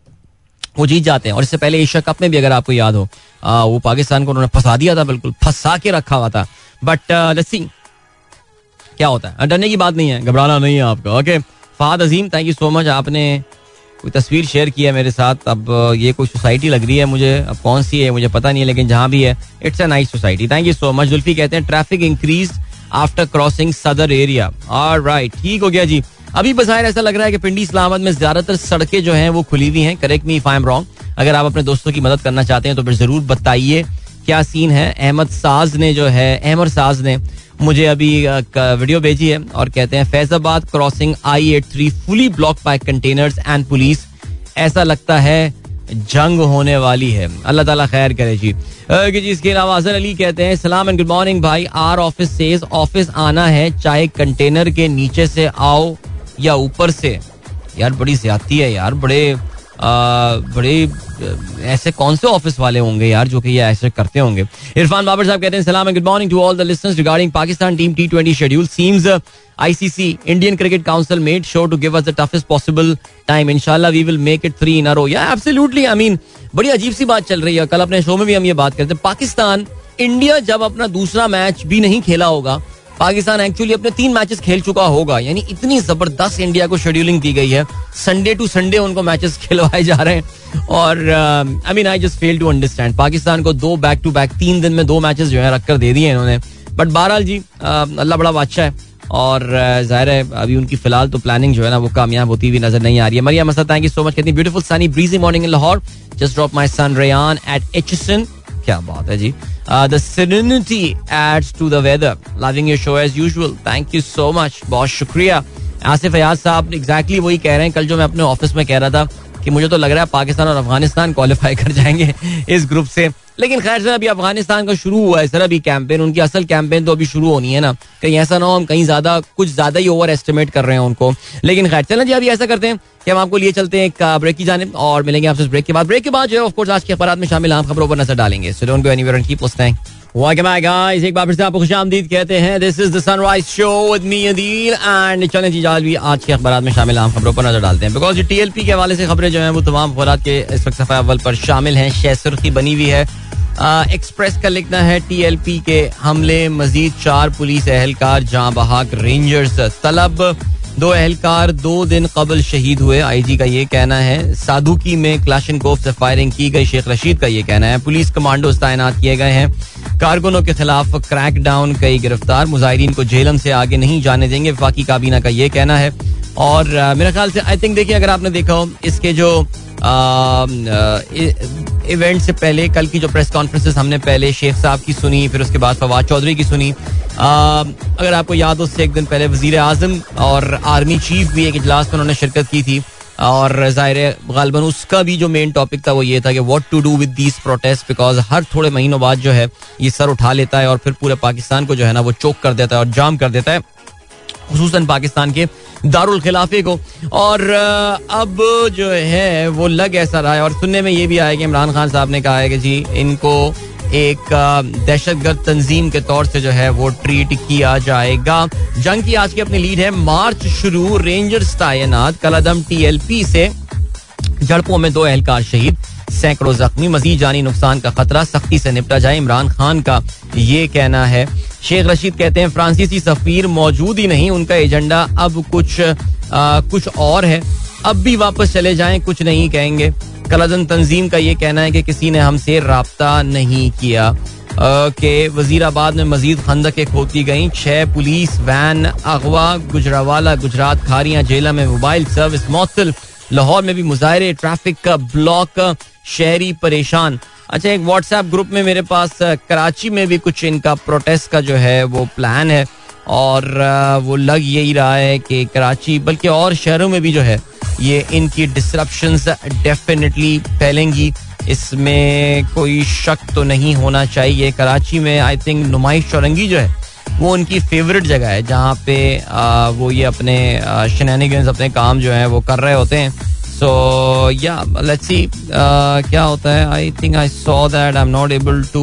वो जीत जाते हैं. और इससे पहले एशिया कप में भी अगर आपको याद हो, आ, वो पाकिस्तान को उन्होंने फंसा दिया था, बिल्कुल फंसा के रखा हुआ था. बट लेट्स सी क्या होता है. डरने की बात नहीं है, घबराना नहीं है आपका. Okay, Fahad Azeem, thank you so much. आपने कोई तस्वीर शेयर की है मेरे साथ. अब ये कोई सोसाइटी लग रही है मुझे, अब कौन सी है मुझे पता नहीं है, लेकिन जहां भी है it's a nice society. Thank you so much. Zulfi कहते हैं traffic increase after crossing Saddar area. Alright, ठीक हो गया जी. अभी बज़ाहिर ऐसा लग रहा है कि पिंडी इस्लामाबाद में ज्यादातर सड़कें जो हैं वो खुली हुई हैं. Correct me if I am wrong. अगर आप अपने दोस्तों की मदद करना चाहते हैं तो फिर जरूर बताइए क्या सीन है. अहमद साज ने जो है अहमद साज ने मुझे अभी वीडियो भेजी है और कहते हैं Faizabad crossing I eight three fully block by containers and police. ऐसा लगता है जंग होने वाली है. अल्लाह ताला खैर करे जी. जी इसके अलावा अजहर अली कहते हैं सलाम एंड गुड मॉर्निंग भाई. आर ऑफिस सेज ऑफिस आना है चाहे कंटेनर के नीचे से आओ या ऊपर से. यार बड़ी ज्यादती है यार. बड़े आ, बड़े ऐसे कौन से ऑफिस वाले होंगे यार जो कि ये ऐसे करते होंगे. इरफान बाबर साहब कहते हैं सलाम and good morning to all the listeners. Regarding Pakistan team T twenty schedule seems ICC Indian cricket council made sure to give us the toughest possible time. इंशाल्लाह we will make it three in a row. Yeah absolutely, I mean बड़ी अजीब सी बात चल रही है. कल अपने शो में भी हम ये बात करते हैं. पाकिस्तान इंडिया जब अपना दूसरा मैच भी नहीं खेला होगा, पाकिस्तान एक्चुअली अपने तीन मैचेस खेल चुका होगा. यानी इतनी जबरदस्त इंडिया को शेड्यूलिंग दी गई है. संडे टू संडे उनको मैचेस खिलवाए जा रहे हैं. और I mean I just fail to understand. Pakistan को दो बैक टू बैक तीन दिन में दो मैचेस जो है रखकर दे दिए इन्होंने. बट बहरहाल जी, अल्लाह बड़ा बादशाह है. और जाहिर है अभी उनकी फिलहाल तो प्लानिंग जो है ना वो कामयाब होती हुई नजर नहीं आ रही है. Mariam Asad, thank you so much. कितनी beautiful sunny breezy morning in Lahore. Just drop my son Rayan at Aitchison. क्या बात है जी. The serenity adds to the weather. Loving your show as usual. Thank you so much, बहुत शुक्रिया. आसिफ अयाज साहब एग्जैक्टली वही कह रहे हैं. कल जो मैं अपने ऑफिस में कह रहा था कि मुझे तो लग रहा है पाकिस्तान और अफगानिस्तान क्वालिफाई कर जाएंगे इस ग्रुप से. लेकिन खैर सर अभी अफगानिस्तान का शुरू हुआ है सर अभी कैंपेन. उनकी असल कैंपेन तो अभी शुरू होनी है ना. कहीं ऐसा ना हो हम कहीं ज्यादा कुछ ज्यादा ही ओवर एस्टिमेट कर रहे हैं उनको. लेकिन खैर चलें जी, अभी ऐसा करते हैं कि हम आपको लिए चलते हैं एक ब्रेक की जानिब और मिलेंगे आपसे ब्रेक के बाद. ब्रेक के बाद जो है ऑफ कोर्स आज के अखबार में शामिल आम खबरों पर नजर डालेंगे. So don't go anywhere and keep listening. Welcome back guys. एक बार फिर से आपको खुशामदीद कहते हैं. This is the Sunrise Show with me Adeel and चलें जी आज भी आज के अखबार में शामिल आम खबरों पर नजर डालते हैं. बिकॉज टीएलपी के हवाले से खबरें जो हैं वो तमाम अखबारात के इस वक्त सफ़ा अव्वल पर शामिल हैं. शह सुर्खी बनी हुई है. एक्सप्रेस का लिखना है टीएलपी के हमले मजीद चार पुलिस एहलकार जाँ बहाक रेंजर्स तलब. दो एहलकार दो दिन कबल शहीद हुए. आईजी का ये कहना है. सादुकी में क्लाशनकोव से फायरिंग की गई. शेख रशीद का ये कहना है. पुलिस कमांडोज तैनात किए गए हैं. कारकुनों के खिलाफ क्रैकडाउन, कई गिरफ्तार. मुजाहिरीन को जेलम से आगे नहीं जाने देंगे. वफाकी काबीना का ये कहना है. और uh, मेरे ख्याल से आई थिंक देखिए अगर आपने देखा हो इसके जो इवेंट से पहले कल की जो प्रेस कॉन्फ्रेंसेस हमने पहले शेख साहब की सुनी, फिर उसके बाद फवाद चौधरी की सुनी. आ, अगर आपको याद हो उससे एक दिन पहले वजीर आजम और आर्मी चीफ भी एक इजलास में उन्होंने शिरकत की थी. और ज़ाहिर गालिबन उसका भी जो मेन टॉपिक था वो ये था कि what to do with these protest, because हर थोड़े महीनों बाद जो है ये सर उठा लेता है और फिर पूरे पाकिस्तान को जो है ना वो चोक कर देता है और जाम कर देता है, खुसूसन पाकिस्तान के दारुल खिलाफे को. और अब जो है वो लग ऐसा रहा है और सुनने में ये भी आया कि इमरान खान साहब ने कहा है कि जी इनको एक दहशतगर्द तंजीम के तौर से जो है वो ट्रीट किया जाएगा. जंग की आज की अपनी लीड है. मार्च शुरू, रेंजर्स तैनात, कलादम टीएलपी से झड़पों में दो एहलकार शहीद, सैकड़ों जख्मी, मजीद जानी नुकसान का खतरा, सख्ती से निपटा जाए, इमरान खान का ये कहना है. शेख रशीद कहते हैं फ्रांसीसी सफीर मौजूद ही नहीं, उनका एजेंडा अब कुछ आ, कुछ और है, अब भी वापस चले जाएं, कुछ नहीं कहेंगे. कलादम तंजीम का ये कहना है कि किसी ने हमसे राब्ता नहीं किया. के वजीराबाद में मजीद खंदकें खोदी गई, छह पुलिस वैन अगवा, गुजरावाला गुजरात खारियां जेला में मोबाइल सर्विस मौतल, लाहौर में भी मुजाहरे, ट्रैफिक का ब्लॉक, शहरी परेशान. अच्छा, एक व्हाट्सएप ग्रुप में मेरे पास कराची में भी कुछ इनका प्रोटेस्ट का जो है वो प्लान है और वो लग यही रहा है कि कराची बल्कि और शहरों में भी जो है ये इनकी डिसरप्शंस डेफिनेटली फैलेंगी, इसमें कोई शक तो नहीं होना चाहिए. कराची में आई थिंक नुमाइश चौरंगी जो है वो उनकी फेवरेट जगह है जहाँ पे आ, वो ये अपने शेनानिगन्स अपने काम जो है वो कर रहे होते हैं. सो या लेट्स सी क्या होता है. I think I saw that, I am not able to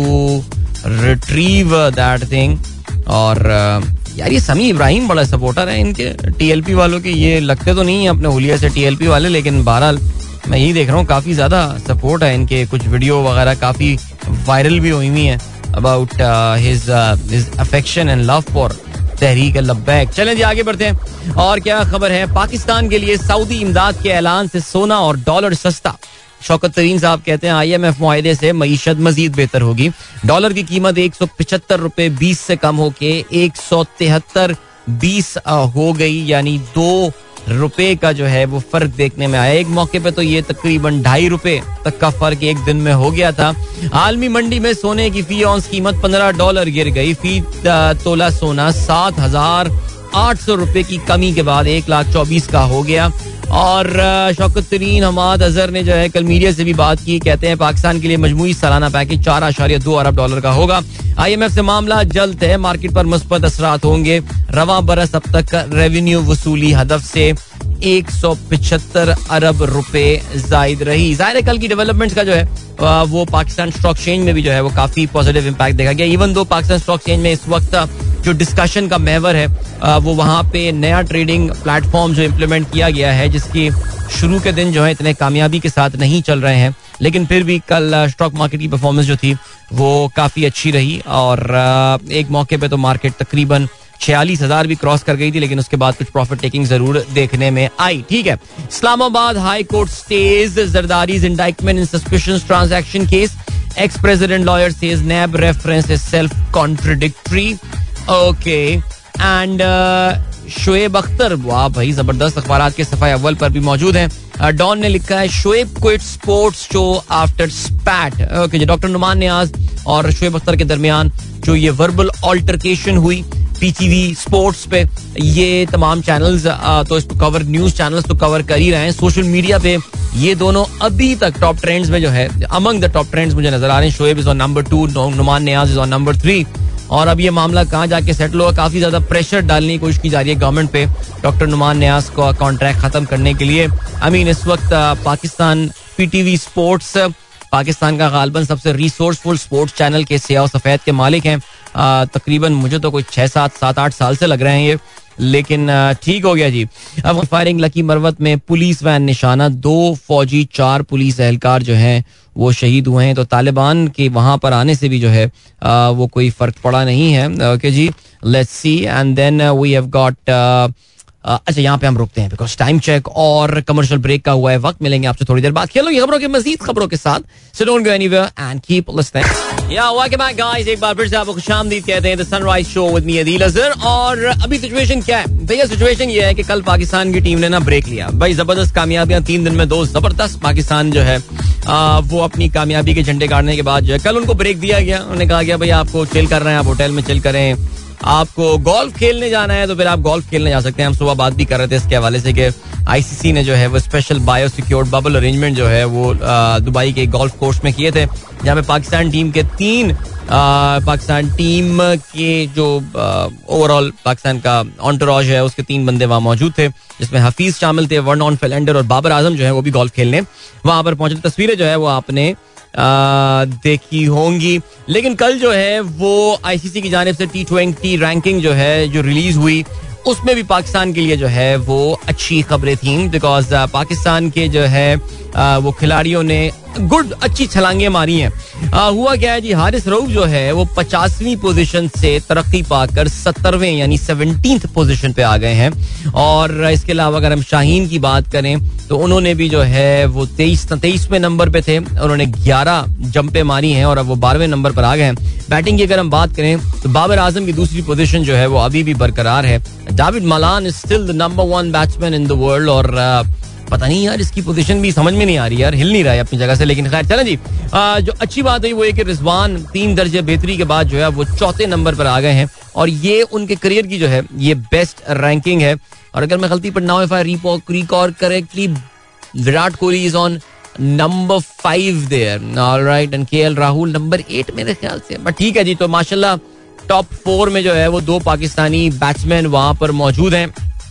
retrieve that thing. और uh, यार ये समी इब्राहिम बड़ा सपोर्टर है इनके टीएलपी वालों के, ये लगते तो नहीं है अपने हुलिया से टीएलपी वाले, लेकिन बहरहाल मैं यही देख रहा हूँ काफी ज्यादा सपोर्ट है इनके. कुछ वीडियो वगैरह काफी वायरल भी हुई हुई हैं about his his affection and love for Tehreek Labbaik. चलें जी आगे बढ़ते हैं. और क्या खबर है. पाकिस्तान के लिए सऊदी इमदाद के ऐलान से सोना और डॉलर सस्ता. शौकत तरीन साहब कहते हैं आईएमएफ मुआहदे से मईशत मजीद बेहतर होगी. डॉलर की कीमत एक सौ पिछहत्तर रुपए बीस से कम होके एक सौ तिहत्तर बीस हो गई, यानी दो रुपए का जो है वो फर्क देखने में आया. एक मौके पे तो ये तकरीबन ढाई रुपए तक का फर्क एक दिन में हो गया था. आलमी मंडी में सोने की फी औंस कीमत पंद्रह डॉलर गिर गई. फी तोला सोना सात हजार आठ सौ रुपए की कमी के बाद एक लाख चौबीस का हो गया. और शौकत तरीन हमाद अजहर ने जो है कल मीडिया से भी बात की, कहते हैं पाकिस्तान के लिए मजमूई सालाना पैकेज चार आशारिया दो अरब डॉलर का होगा. आईएमएफ से मामला जल्द है, मार्केट पर मुस्बत असरात होंगे. रवां बरस अब तक रेवेन्यू वसूली हदफ से एक सौ पिछहत्तर अरब रुपए जायद रही. जाहिर कल की डेवलपमेंट्स का जो है वो पाकिस्तान स्टॉक एक्सचेंज में भी जो है वो काफी पॉजिटिव इम्पैक्ट देखा गया. Even though Pakistan stock exchange में इस वक्त जो डिस्कशन का महवर है वो वहाँ पे नया ट्रेडिंग प्लेटफॉर्म जो इम्प्लीमेंट किया गया है, जिसकी शुरू के दिन जो है इतने कामयाबी के साथ नहीं चल रहे हैं, लेकिन फिर भी कल स्टॉक मार्केट की परफॉर्मेंस जो थी वो काफी अच्छी रही. और एक मौके पे तो मार्केट तकरीबन छियालीस हजार भी क्रॉस कर गई थी, लेकिन उसके बाद कुछ प्रॉफिट टेकिंग जरूर देखने में आई. ठीक है. Islamabad high court stays Zardari's indictment in suspicious transaction case. Ex president lawyer says NAB reference is self contradictory. Okay. And Shoaib Akhtar, वाह भाई जबरदस्त, अखबारात के सफाई अव्वल पर भी मौजूद हैं. डॉन ने लिखा है Shoaib quit sports show after spat. Okay जी. डॉक्टर नुमान नियाज और शोएब अख्तर के दरमियान जो ये वर्बल ऑल्टरकेशन हुई पीटीवी स्पोर्ट्स पे, ये तमाम चैनल्स तो इसको कवर, न्यूज चैनल्स तो कवर कर ही रहे हैं. सोशल मीडिया पे ये दोनों अभी तक टॉप ट्रेंड्स में जो है, अमंग द टॉप ट्रेंड्स मुझे नजर आ रहे हैं. Shoaib is on number two, Numan Niaz is on number three. और अब ये मामला कहाँ जाके सेटल होगा, काफी ज्यादा प्रेशर डालने की कोशिश की जा रही है गवर्नमेंट पे डॉक्टर नुमान नियाज को कॉन्ट्रैक्ट खत्म करने के लिए. आई मीन इस वक्त पाकिस्तान पीटीवी स्पोर्ट्स पाकिस्तान का गालबन सबसे रिसोर्सफुल स्पोर्ट्स चैनल के सियाह सफेद के मालिक हैं. तकरीबन मुझे तो कोई छह सात सात आठ साल से लग रहे हैं ये, लेकिन ठीक हो गया जी. अब फायरिंग लकी मरवत में पुलिस वैन निशाना, दो फौजी चार पुलिस एहलकार जो हैं वो शहीद हुए हैं. तो तालिबान के वहां पर आने से भी जो है आ, वो कोई फर्क पड़ा नहीं है. ओके जी, let's see. And then we have got, अच्छा यहाँ पे हम रुकते हैं बिकॉज टाइम चेक और कमर्शियल ब्रेक का हुआ है वक्त. मिलेंगे आपसे थोड़ी देर बाद खेलो ये खबरों के मजीद खबरों के साथ. So don't go anywhere and keep listening. Yeah welcome back guys, एक बार फिर से आपको खुशामदीद कहते हैं the sunrise show with me Adeel Azhar. और अभी सिचुएशन क्या है भैया? सिचुएशन ये है कि कल पाकिस्तान की टीम ने ना ब्रेक लिया भाई, जबरदस्त कामयाबियां तीन दिन में दो, जबरदस्त. पाकिस्तान जो है आ, वो अपनी कामयाबी के झंडे गाड़ने के बाद जो है कल उनको ब्रेक दिया गया. उन्होंने कहा गया भाई आपको चिल कर रहे हैं, आप होटल में चिल करें, आपको गोल्फ खेलने जाना है तो फिर आप गोल्फ खेलने जा सकते हैं. हम सुबह बात भी कर रहे थे इसके हवाले से कि आईसीसी ने जो है वो special bio secured bubble arrangement जो है वो दुबई के गोल्फ कोर्स में किए थे, जहाँ पे पाकिस्तान टीम के तीन आ, पाकिस्तान टीम के जो ओवरऑल पाकिस्तान का ऑन्टोराज है उसके तीन बंदे वहाँ मौजूद थे, जिसमें हफीज शामिल थे, वर्नॉन फेलेंडर और बाबर आजम जो है वो भी गोल्फ खेलने वहाँ पर पहुंचे. तस्वीरें जो है वो आपने आ, देखी होंगी. लेकिन कल जो है वो आईसीसी की जानिब से टी ट्वेंटी रैंकिंग जो है जो रिलीज हुई उसमें भी पाकिस्तान के लिए जो है वो अच्छी खबरें थी, बिकॉज पाकिस्तान के जो है आ, वो खिलाड़ियों ने गुड अच्छी छलांगे मारी हैं. आ, हुआ क्या है जी, हारिस रऊफ जो है वो पचासवीं पोजीशन से तरक्की पाकर सत्तरवें यानी सेवनटीन्थ पोजीशन पे आ गए हैं. और इसके अलावा अगर हम शाहीन की बात करें तो उन्होंने भी जो है वो तेईस तेईसवें नंबर पे थे, उन्होंने ग्यारह जंपे मारी हैं और अब वो बारहवें नंबर पर आ गए हैं. बैटिंग की अगर हम बात करें तो बाबर आजम की दूसरी पोजीशन जो है वो अभी भी बरकरार है. David Malan is still the number one batsman in the world और पता नहीं यार इसकी पोजीशन भी समझ में नहीं आ रही यार, हिल नहीं रहा है अपनी जगह से. लेकिन खैर चलें जी, आ, जो अच्छी बात है वो है कि रिजवान तीन दर्जे बेहतरी के बाद जो है वो चौथे नंबर पर आ गए हैं और ये उनके करियर की जो है ये बेस्ट रैंकिंग है. और अगर मैं गलती पर ना हो, if I recall correctly, Virat Kohli is on number five there, alright, and KL Rahul number eight मेरे ख्याल से. बट ठीक है जी, तो माशाल्लाह टॉप फोर में जो है वो दो पाकिस्तानी बैट्समैन वहां पर मौजूद हैं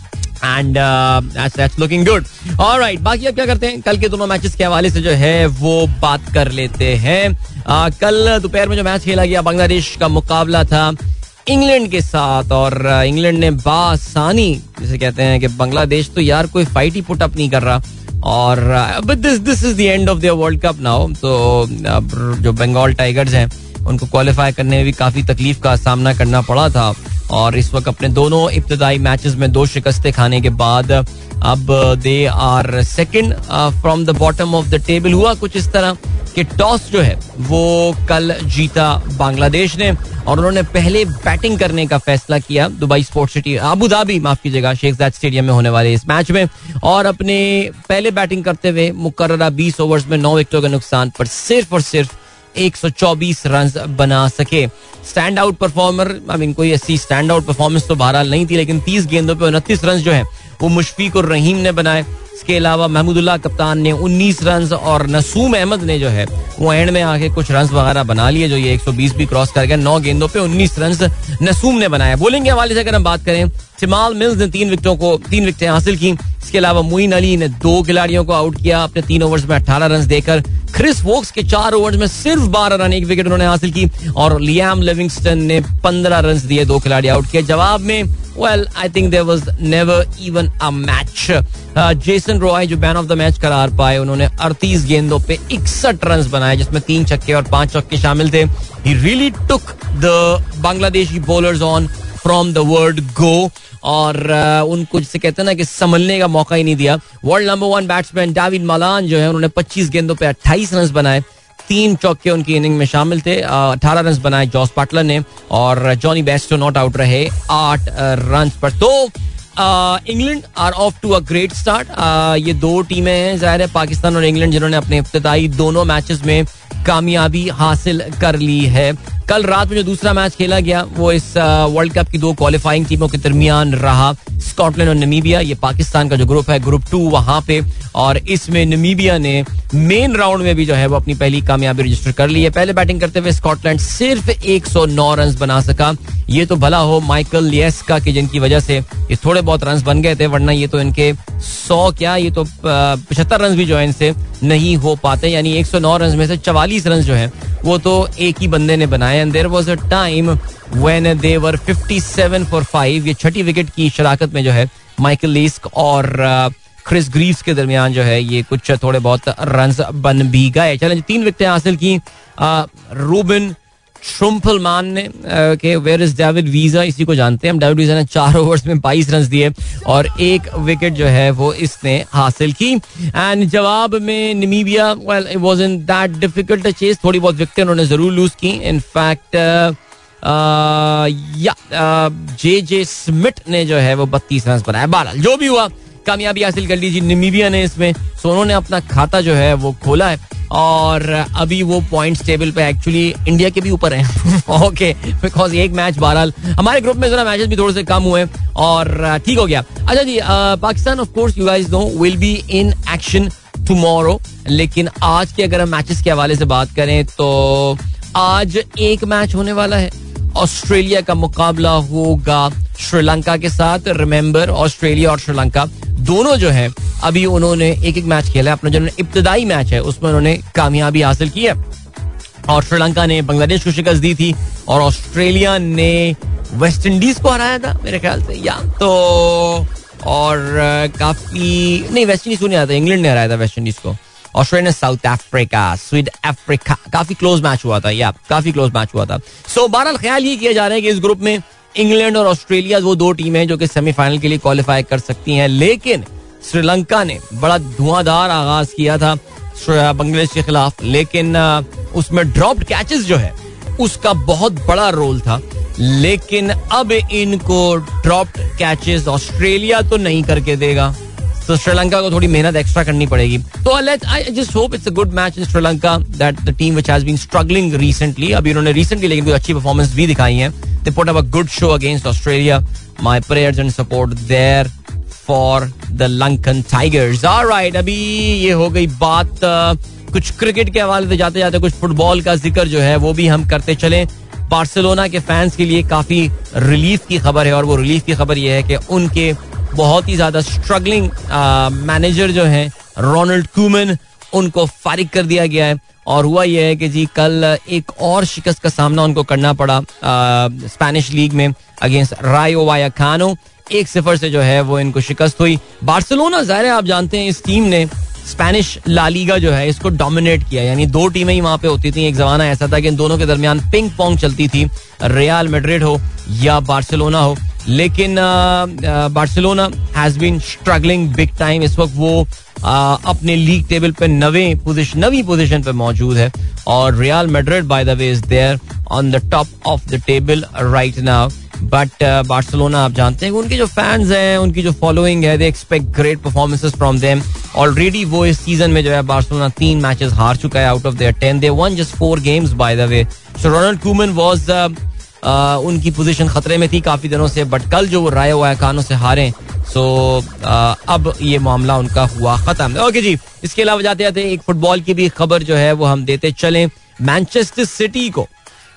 and that's looking good. Alright, बाकी अब क्या करते हैं, कल के दोनों मैचेस के हवाले से जो है वो बात कर लेते हैं. uh, कल दोपहर में जो मैच खेला गया, बांग्लादेश का मुकाबला था इंग्लैंड के साथ और इंग्लैंड ने बासानी, जिसे कहते हैं कि बांग्लादेश तो यार कोई फाइट ही पुट अप नहीं कर रहा. और but this this is the end of their world cup now. तो जो बंगाल टाइगर्स हैं उनको क्वालिफाई करने में भी काफी तकलीफ का सामना करना पड़ा था और इस वक्त अपने दोनों इब्तदाई मैचेस में दो शिकस्तें खाने के बाद अब they are second from the bottom of the table. हुआ कुछ इस तरह कि टॉस जो है वो कल जीता बांग्लादेश ने और उन्होंने पहले बैटिंग करने का फैसला किया Dubai sports city Abu Dhabi माफ कीजिएगा शेख ज़ायद स्टेडियम में होने वाले इस मैच में. और अपने पहले बैटिंग करते हुए मुकर्ररा बीस ओवर्स में नौ विकेटों के नुकसान पर सिर्फ और सिर्फ एक सौ चौबीस रन बना सके. Stand out performer, I mean कोई ऐसी स्टैंड आउट परफॉर्मेंस तो बहरहाल नहीं थी, लेकिन तीस गेंदों पे उनतीस रन जो है वो मुशफीक और रहीम ने बनाए. इसके अलावा महमूदुल्लाह कप्तान ने उन्नीस रन और नसूम अहमद ने जो है वो एंड में आके कुछ रन वगैरह बना लिए, जो ये एक सौ बीस भी क्रॉस कर गया. नौ गेंदों पे उन्नीस रन नसूम ने बनाया. बॉलिंग के हवाले से अगर हम बात करें, जमाल मिल्स ने तीन विकेटों को तीन विकेटें हासिल की. इसके अलावा मोइन अली ने दो खिलाड़ियों को आउट किया अपने तीन ओवर्स में अठारह रन देकर. क्रिस वोक्स के चार ओवर्स में सिर्फ बारह रन, एक विकेट उन्होंने हासिल की और लियाम लिविंगस्टन ने पंद्रह रन दिए, दो खिलाड़ी आउट किए. जवाब में well I think there was never even a match. Jason Roy जो मैन ऑफ द मैच करार पाए, उन्होंने अड़तीस गेंदों पे इकसठ रन बनाए, जिसमें तीन छक्के और पांच चौके शामिल थे. He really took the Bangladeshi bowlers on from the word go और uh, उनको जिसे कहते हैं ना कि संभलने का मौका ही नहीं दिया. World number one batsman David Malan जो है उन्होंने पच्चीस गेंदों पे अट्ठाईस रन बनाए, तीन चौके उनकी इनिंग में शामिल थे. अठारह रन बनाए जॉस बटलर ने और जॉनी बेस्टो नॉट आउट रहे आठ रन पर. तो England are off to a great start. ये दो टीमें हैं जाहिर है, पाकिस्तान और इंग्लैंड, जिन्होंने अपने इब्तदाई दोनों मैचेस में कामयाबी हासिल कर ली है. कल रात में जो दूसरा मैच खेला गया वो इस वर्ल्ड कप की दो क्वालिफाइंग टीमों के दरमियान रहा, स्कॉटलैंड और नमीबिया. ये पाकिस्तान का जो ग्रुप है, ग्रुप टू वहां पे, और इसमें नमीबिया ने मेन राउंड में भी जो है वो अपनी पहली कामयाबी रजिस्टर कर ली है. पहले बैटिंग करते हुए स्कॉटलैंड सिर्फ एक सौ नौ रन बना सका. ये तो भला हो माइकल लिएस्का की, जिनकी वजह से ये थोड़े बहुत रन बन गए थे, वरना ये तो इनके सौ क्या ये तो पचहत्तर रन भी जो है इनसे नहीं हो पाते. यानी एक सौ नौ रन में से चवालीस रन जो है वो तो एक ही बंदे ने बनाए. And there was a time when they were fifty seven for five. ये छठी विकेट की शराकत में जो है माइकल लिएस्क और क्रिस ग्रीव्स के दरमियान जो है ये कुछ थोड़े बहुत रन बन भी गए. चलें, तीन विकेटें हासिल की रूबिन श्रुम्पलमान ने के वेयर इज डेविड वीजा, इसी को जानते हैं हम. डेविड वीजा ने चार ओवर्स में बाईस रन दिए और एक विकेट जो है वो इसने हासिल की. एंड जवाब में Namibia, well it wasn't that difficult chase, थोड़ी बहुत विकेटें उन्होंने जरूर लूज की. इनफैक्ट या जे जे स्मिथ ने जो है वो बत्तीस रन बनाए. बहरहाल जो भी हुआ कामयाबी हासिल कर लीजिए नमीबिया ने इसमें. सो उन्होंने अपना खाता जो है वो खोला है और अभी वो पॉइंट्स टेबल पे एक्चुअली इंडिया के भी ऊपर हैं. ओके, बिकॉज एक मैच बहरहाल हमारे ग्रुप में जरा मैचेस भी थोड़े से कम हुए और ठीक हो गया. अच्छा जी, Pakistan of course you guys know will be in action tomorrow. लेकिन आज के अगर हम मैचेस के हवाले से बात करें तो आज एक मैच होने वाला है. ऑस्ट्रेलिया का मुकाबला होगा श्रीलंका के साथ. रिमेंबर, ऑस्ट्रेलिया और श्रीलंका दोनों जो है अभी उन्होंने एक एक मैच खेला है. अपना जो इब्तदाई मैच है उसमें उन्होंने कामयाबी हासिल की है और श्रीलंका ने बांग्लादेश को शिकस्त दी थी और ऑस्ट्रेलिया ने वेस्ट इंडीज को हराया था मेरे ख्याल से, या तो और काफी नहीं, वेस्ट इंडीज को नहीं आया था, इंग्लैंड ने हराया था वेस्ट इंडीज को. ऑस्ट्रेलिया ने साउथ अफ्रीका, स्वीड अफ्रीका, काफी क्लोज मैच हुआ था, या काफी क्लोज मैच हुआ था. सो बहरहाल ख्याल ये किया जा रहा है कि इस ग्रुप में इंग्लैंड और ऑस्ट्रेलिया वो दो टीमें जो कि सेमीफाइनल के लिए क्वालिफाई कर सकती हैं. लेकिन श्रीलंका ने बड़ा धुआंधार आगाज किया था बांग्लादेश के खिलाफ, लेकिन उसमें ड्रॉप्ड कैचेस जो है उसका बहुत बड़ा रोल था. लेकिन अब इनको ड्रॉप्ड कैचेस ऑस्ट्रेलिया तो नहीं करके देगा, तो श्रीलंका को थोड़ी मेहनत एक्स्ट्रा करनी पड़ेगी. तो let's I just hope it's a good match in Sri Lanka, that the team which has been struggling recently, अभी उन्होंने रिसेंटली लेकिन कुछ अच्छी परफॉर्मेंस भी दिखाई है. They put up a good show against Australia. My prayers and support there for the Lankan tigers. Alright, अभी ये हो गई बात कुछ क्रिकेट के हवाले से. जाते जाते कुछ फुटबॉल का जिक्र जो है वो भी हम करते चलें. बार्सिलोना के फैंस के लिए काफी रिलीफ की खबर है और वो रिलीफ की खबर ये है कि उनके बहुत ही ज्यादा स्ट्रगलिंग मैनेजर जो हैं रोनाल्ड कूमन, उनको फारिग कर दिया गया है. और हुआ यह है कि जी कल एक और शिकस्त का सामना उनको करना पड़ा स्पेनिश लीग में अगेंस्ट रायो वायाकानो. एक सिफर से जो है वो इनको शिकस्त हुई. बार्सिलोना, जाहिर है आप जानते हैं, इस टीम ने स्पेनिश ला लीगा जो है इसको डोमिनेट किया, यानी दो टीमें ही वहां पे होती थी. एक जमाना ऐसा था कि इन दोनों के दरमियान पिंग पोंग चलती थी, रियल मैड्रिड हो या बार्सिलोना हो. लेकिन Barcelona has been struggling big time. इस वक्त वो आ, अपने लीग टेबल पे नवे पोजीशन नवी पोजीशन पे मौजूद है और Real Madrid by the way is there on the top of the table right now. But Barcelona आप जानते हैं उनके जो फैंस हैं, उनकी जो फॉलोइंग है, they expect great performances from them. Already वो इस सीजन में जो है बार्सिलोना तीन मैचेस हार चुका है out of their ten. They won just four games by the way. So Ronald Koeman was उनकी पोजीशन खतरे में थी काफी दिनों से, बट कल जो वो रायो वायाकानो से हारे, सो अब ये मामला उनका हुआ खत्म. ओके जी, इसके अलावा जाते जाते एक फुटबॉल की भी खबर जो है वो हम देते चलें. मैनचेस्टर सिटी को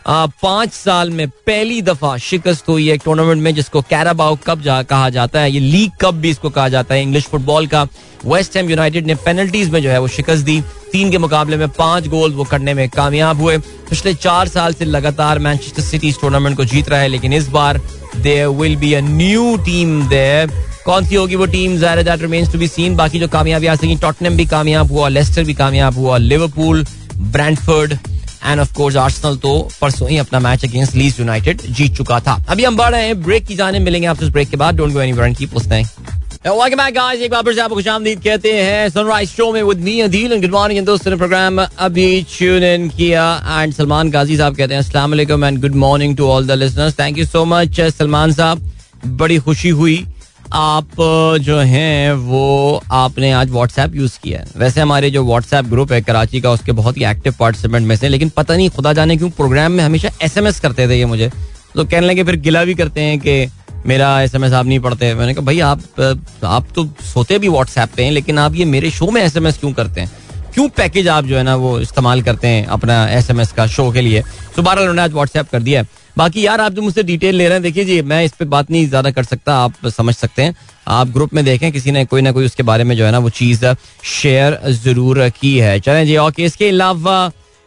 पांच साल में पहली दफा शिकस्त हुई है एक टूर्नामेंट में जिसको कैराबाओ कप कहा जाता है. ये लीग कप भी इसको कहा जाता है इंग्लिश फुटबॉल का. वेस्ट हैम यूनाइटेड ने पेनल्टीज में जो है वो शिकस्त दी. तीन के मुकाबले में पांच गोल वो करने में कामयाब हुए. पिछले चार साल से लगातार मैनचेस्टर सिटी इस टूर्नामेंट को जीत रहा है, लेकिन इस बार there will be a new team there. कौन सी होगी वो टीम, ज़ाहिर that remains to be seen. बाकी जो कामयाबी आ सकी, टॉटनहम भी कामयाब हुआ, लेस्टर भी कामयाब हुआ, Liverpool, Brentford and of course Arsenal तो परसों ही अपना मैच अगेंस्ट लीड्स यूनाइटेड जीत चुका था. अभी हम बढ़ रहे हैं ब्रेक की जाने, मिलेंगे आपसे इस ब्रेक के बाद. Don't go anywhere and keep listening. Welcome back guys, एक बार फिर से आपको खुशामदीद कहते हैं सनराइज शो में with me Adeel and good morning दोस्तों. प्रोग्राम अभी ट्यून इन किया एंड सलमान गाजी साहब कहते हैं अस्सलाम वालेकुम and good morning to all the listeners. Thank you so much Salman साहब, बड़ी खुशी हुई आप जो हैं वो आपने आज व्हाट्सएप यूज किया है. वैसे हमारे जो व्हाट्सएप ग्रुप है कराची का उसके बहुत ही एक्टिव पार्टिसिपेंट में से, लेकिन पता नहीं खुदा जाने क्यों प्रोग्राम में हमेशा एसएमएस करते थे ये मुझे, तो कहने लगे फिर गिला भी करते हैं कि मेरा एसएमएस आप नहीं पढ़ते. मैंने कहा भाई आप आप तो सोते भी व्हाट्सएप पे हैं, लेकिन आप ये मेरे शो में एसएमएस क्यों करते हैं, क्यों पैकेज आप जो है ना वो इस्तेमाल करते हैं अपना एसएमएस का शो के लिए. तो बारह उन्होंने आज व्हाट्सएप कर दिया है. बाकी यार आप जो मुझसे डिटेल ले रहे हैं, देखिए जी मैं इस पे बात नहीं ज्यादा कर सकता, आप समझ सकते हैं. आप ग्रुप में देखें किसी ने कोई ना कोई उसके बारे में जो है ना वो चीज शेयर जरूर की है. चलें जी, ओके. इसके अलावा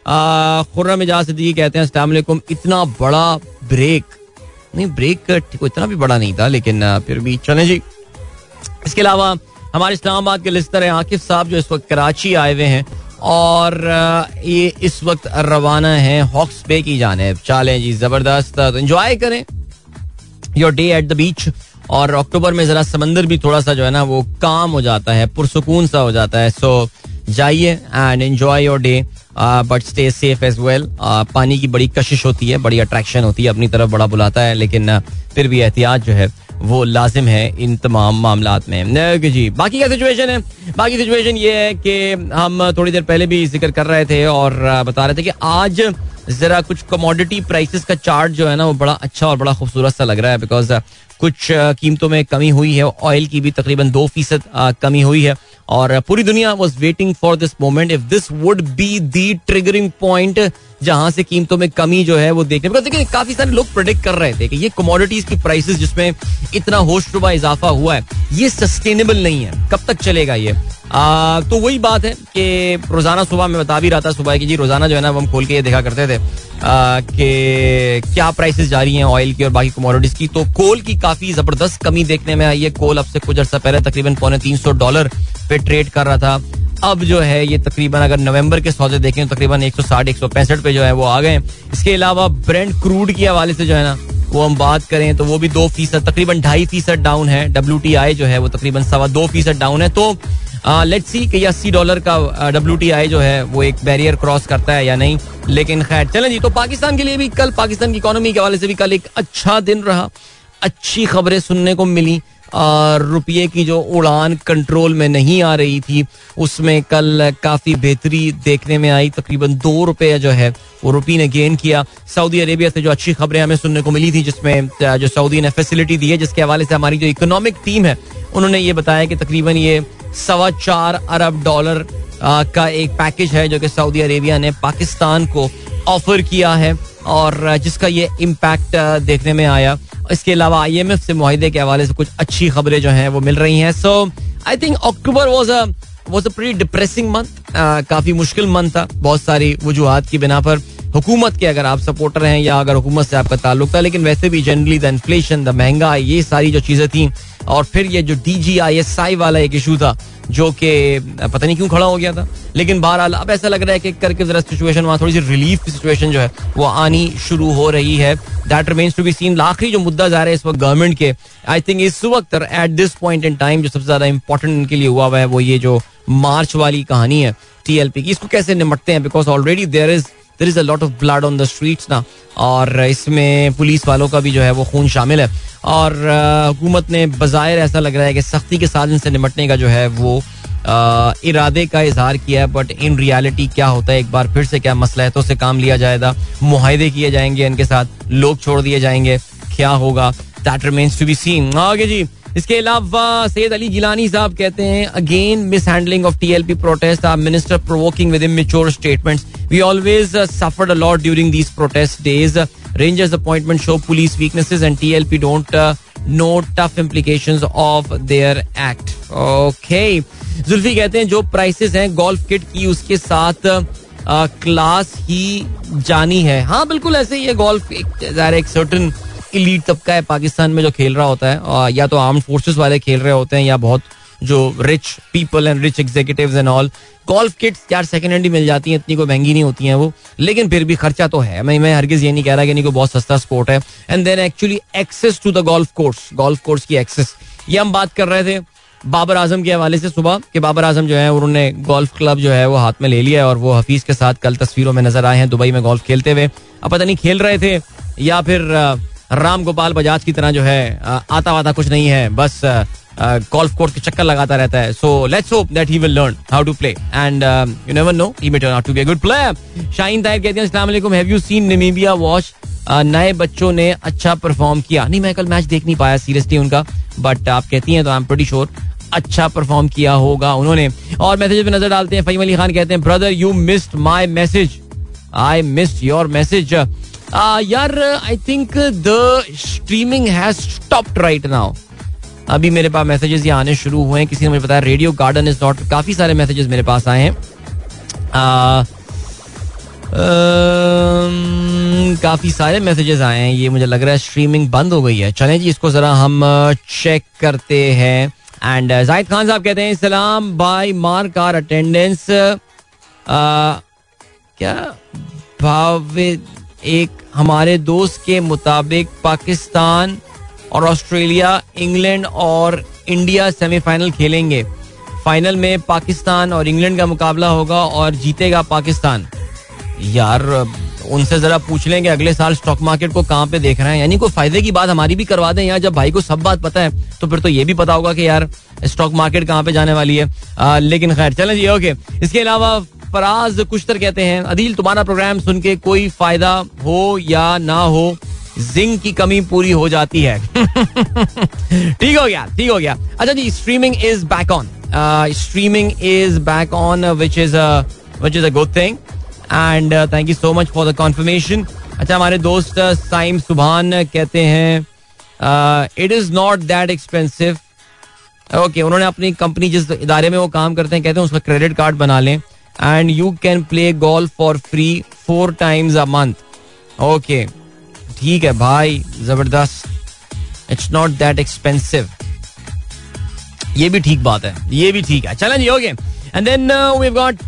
खुर्रम एजाज सिद्दीकी कहते हैं अस्सलाम वालेकुम. इतना बड़ा ब्रेक नहीं, ब्रेक इतना भी बड़ा नहीं था, लेकिन फिर भी चलें जी. इसके अलावा हमारे इस्लामाबाद के लिस्टर हैं आकिफ साहब जो इस वक्त कराची आए हुए हैं और ये इस वक्त रवाना है हॉक्स बे की जानिब. चलें जी, जबरदस्त, तो एंजॉय करें your day at the beach. और अक्टूबर में जरा समंदर भी थोड़ा सा जो है ना वो काम हो जाता है, पुरसुकून सा हो जाता है. सो जाइए and enjoy your day but stay safe as well. पानी की बड़ी कशिश होती है, बड़ी अट्रैक्शन होती है, अपनी तरफ बड़ा बुलाता है, लेकिन uh, फिर भी एहतियात जो है वो लाजिम है इन तमाम मामलात में जी. बाकी क्या सिचुएशन है? बाकी सिचुएशन ये है कि हम थोड़ी देर पहले भी जिक्र कर रहे थे और बता रहे थे कि आज जरा कुछ कमोडिटी प्राइसेस का चार्ट जो है ना वो बड़ा अच्छा और बड़ा खूबसूरत सा लग रहा है. बिकॉज कुछ कीमतों में कमी हुई है. ऑयल की भी तकरीबन दो फीसद कमी हुई है और पूरी दुनिया was waiting for this moment if this would be the triggering point जहां से कीमतों में कमी जो है वो देखने. बिकॉज देखिए काफी सारे लोग प्रेडिक्ट कर रहे थे कि ये कमोडिटीज की प्राइसेस जिसमें इतना होशरुबा इजाफा हुआ है ये सस्टेनेबल नहीं है, कब तक चलेगा ये. आ, तो वही बात है कि रोजाना सुबह मैं बता भी रहा था सुबह की जी रोजाना जो है ना हम खोल के ये देखा करते थे कि क्या प्राइसेस जा रही हैं ऑयल की और बाकी कमोडिटीज की. तो कोल की काफी जबरदस्त कमी देखने में आई है. कोल अब से कुछ अर्सा पहले तकरीबन पौने तीन सौ डॉलर पे ट्रेड कर रहा था. अब जो है ये तकरीबन अगर नवंबर के सौदे देखें तो तकरीबन एक सौ साठ एक सौ पैंसठ पे जो है वो आ गए. इसके अलावा ब्रेंट क्रूड के हवाले से जो है ना वो हम बात करें तो वो भी दो फीसद तकरीबन ढाई फीसद डाउन है. डब्ल्यू टी आई जो है वो तकरीबन सवा दो फीसद डाउन है. तो लेट्स सी कि अस्सी डॉलर का डब्ल्यू टी आई जो है वो एक बैरियर क्रॉस करता है या नहीं. लेकिन खैर चलें जी. तो पाकिस्तान के लिए भी कल पाकिस्तान की इकोनॉमी के हवाले से भी कल एक अच्छा दिन रहा. अच्छी खबरें सुनने को मिली. रुपये की जो उड़ान कंट्रोल में नहीं आ रही थी उसमें कल काफ़ी बेहतरी देखने में आई. तकरीबन दो रुपये जो है वो रुपये ने गेन किया. सऊदी अरेबिया से जो अच्छी खबरें हमें सुनने को मिली थी जिसमें जो सऊदी ने फैसिलिटी दी है जिसके हवाले से हमारी जो इकोनॉमिक टीम है उन्होंने ये बताया कि तकरीबन ये सवा चार अरब डॉलर का एक पैकेज है जो कि सऊदी अरेबिया ने पाकिस्तान को ऑफर किया है और जिसका ये इम्पैक्ट देखने में आया. इसके अलावा आई एम एफ से मुआहिदे के हवाले से कुछ अच्छी खबरें जो हैं वो मिल रही हैं. So I think October was a was a pretty depressing month. काफी मुश्किल मंथ था बहुत सारी वजूहात की बिना पर. हुकूमत के अगर आप सपोर्टर हैं या अगर हुकूमत से आपका ताल्लुक था, लेकिन वैसे भी जनरली द इन्फ्लेशन, द महंगाई, ये सारी जो चीजें थी और फिर ये जो D G I S I वाला एक इशू था जो कि पता नहीं क्यों खड़ा हो गया था. लेकिन बहरहाल अब ऐसा लग रहा है कि करके जरा सिचुएशन वहाँ थोड़ी सी रिलीफ की सिचुएशन जो है वो आनी शुरू हो रही है. That remains to be seen. आखिरी जो मुद्दा जा रहा है इस वक्त गवर्नमेंट के, आई थिंक इस वक्त at this point in time जो सबसे ज्यादा इंपॉर्टेंट इनके लिए हुआ हुआ है वो ये जो मार्च वाली कहानी है टी एल पी की. इसको कैसे निपटते हैं because already there is there is a lot of blood on the streets ना और इसमें पुलिस वालों का भी जो है वो खून शामिल है और हुकूमत ने बज़ाहिर ऐसा लग रहा है कि सख्ती के साथ इनसे निपटने का जो है वो आ, इरादे का इजहार किया है. बट इन रियलिटी क्या होता है एक बार फिर से क्या मसलहतों से काम लिया जाएगा, मुआहिदे किए जाएंगे इनके साथ, लोग छोड़ दिए जाएंगे, क्या होगा that remains to be seen. आगे जी. इसके अलावा सैयद अली गिलानी साहब कहते हैं again mishandling of T L P protest, our minister provoking with immature statements, we always suffered a lot during these protest days, Rangers appointment show police weaknesses and T L P don't uh, know tough implications of their act. Okay. Zulfi कहते हैं जो प्राइसेस हैं गोल्फ किट की उसके साथ क्लास ही जानी है. हाँ बिल्कुल ऐसे ही है. गोल्फ एक, एक सर्टन इलीट तबका है पाकिस्तान में जो खेल रहा होता है, या तो आर्म्ड फोर्सेस वाले खेल रहे होते हैं या बहुत जो rich people and rich executives and all. Golf kits यार सेकंड हैंड ही मिल जाती हैं, इतनी कोई महंगी नहीं होती हैं वो, लेकिन फिर भी खर्चा तो है. मैं मैं हरगिज ये नहीं कह रहा कि नहीं कोई बहुत सस्ता स्पोर्ट है. And then actually access to the golf course, golf course की एक्सेस. ये हम बात कर रहे थे बाबर आजम के हवाले से सुबह कि बाबर आजम जो है उन्होंने गोल्फ क्लब जो है वो हाथ में ले लिया है और वो हफीज के साथ कल तस्वीरों में नजर आए हैं दुबई में गोल्फ खेलते हुए. अब पता नहीं खेल रहे थे या फिर राम गोपाल बजाज की तरह जो है आता वाता कुछ नहीं है, बस गोल्फ कोर्स के चक्कर लगाता रहता है. So let's hope that he will learn how to play and you never know, he may turn out to be a good player. Shaheen Tahir कहते हैं अस्सलाम वालेकुम, have you seen Namibia watch, नए बच्चों ने अच्छा परफॉर्म किया. नहीं मैं कल मैच देख नहीं पाया सीरियसली उनका, बट आप कहती हैं तो आई एम प्रीटी श्योर अच्छा परफॉर्म किया होगा उन्होंने. और मैसेज पे नजर डालते हैं. फहीम अली खान कहते हैं brother you missed my message, I missed your message. यार I think the streaming has stopped right now. अभी मेरे पास मैसेजेस ये आने शुरू हुए हैं. किसी ने मुझे बताया रेडियो गार्डन इज नॉट, काफी सारे मैसेजेस मेरे पास आए हैं. आ, काफी सारे मैसेजेस आए हैं. ये मुझे लग रहा है स्ट्रीमिंग बंद हो गई है. चलें जी इसको जरा हम चेक करते हैं. एंड जाहिद खान साहब कहते हैं सलाम भाई, मार्क आर अटेंडेंस. क्या भाव एक हमारे दोस्त के मुताबिक पाकिस्तान और ऑस्ट्रेलिया, इंग्लैंड और इंडिया सेमीफाइनल खेलेंगे. फाइनल में पाकिस्तान और इंग्लैंड का मुकाबला होगा और जीतेगा पाकिस्तान. यार उनसे जरा पूछ लें कि अगले साल स्टॉक मार्केट को कहाँ पे देख रहे हैं, यानी कोई फायदे की बात हमारी भी करवा दें यार. जब भाई को सब बात पता है तो फिर तो ये भी पता होगा कि यार स्टॉक मार्केट कहाँ पे जाने वाली है. आ, लेकिन खैर चलें जी. ओके, इसके अलावा फराज कुश्तर कहते हैं, अदील तुम्हारा प्रोग्राम सुन के कोई फायदा हो या ना हो, जिंक की कमी पूरी हो जाती है. ठीक हो गया, ठीक हो गया. अच्छा जी, streaming is back on. Streaming is back on which is which is a good thing and thank you so much for the confirmation. अच्छा, हमारे दोस्त साइम सुभान कहते हैं it is not that expensive. Okay, उन्होंने अपनी कंपनी जिस इदारे में वो काम करते हैं कहते हैं उसका क्रेडिट कार्ड बना लें and you can play golf for free four times a month. Okay, ठीक है भाई, जबरदस्त. इट्स नॉट दैट एक्सपेंसिव, ये भी ठीक बात है, ये भी ठीक है. चलें जी. Okay, and then we have got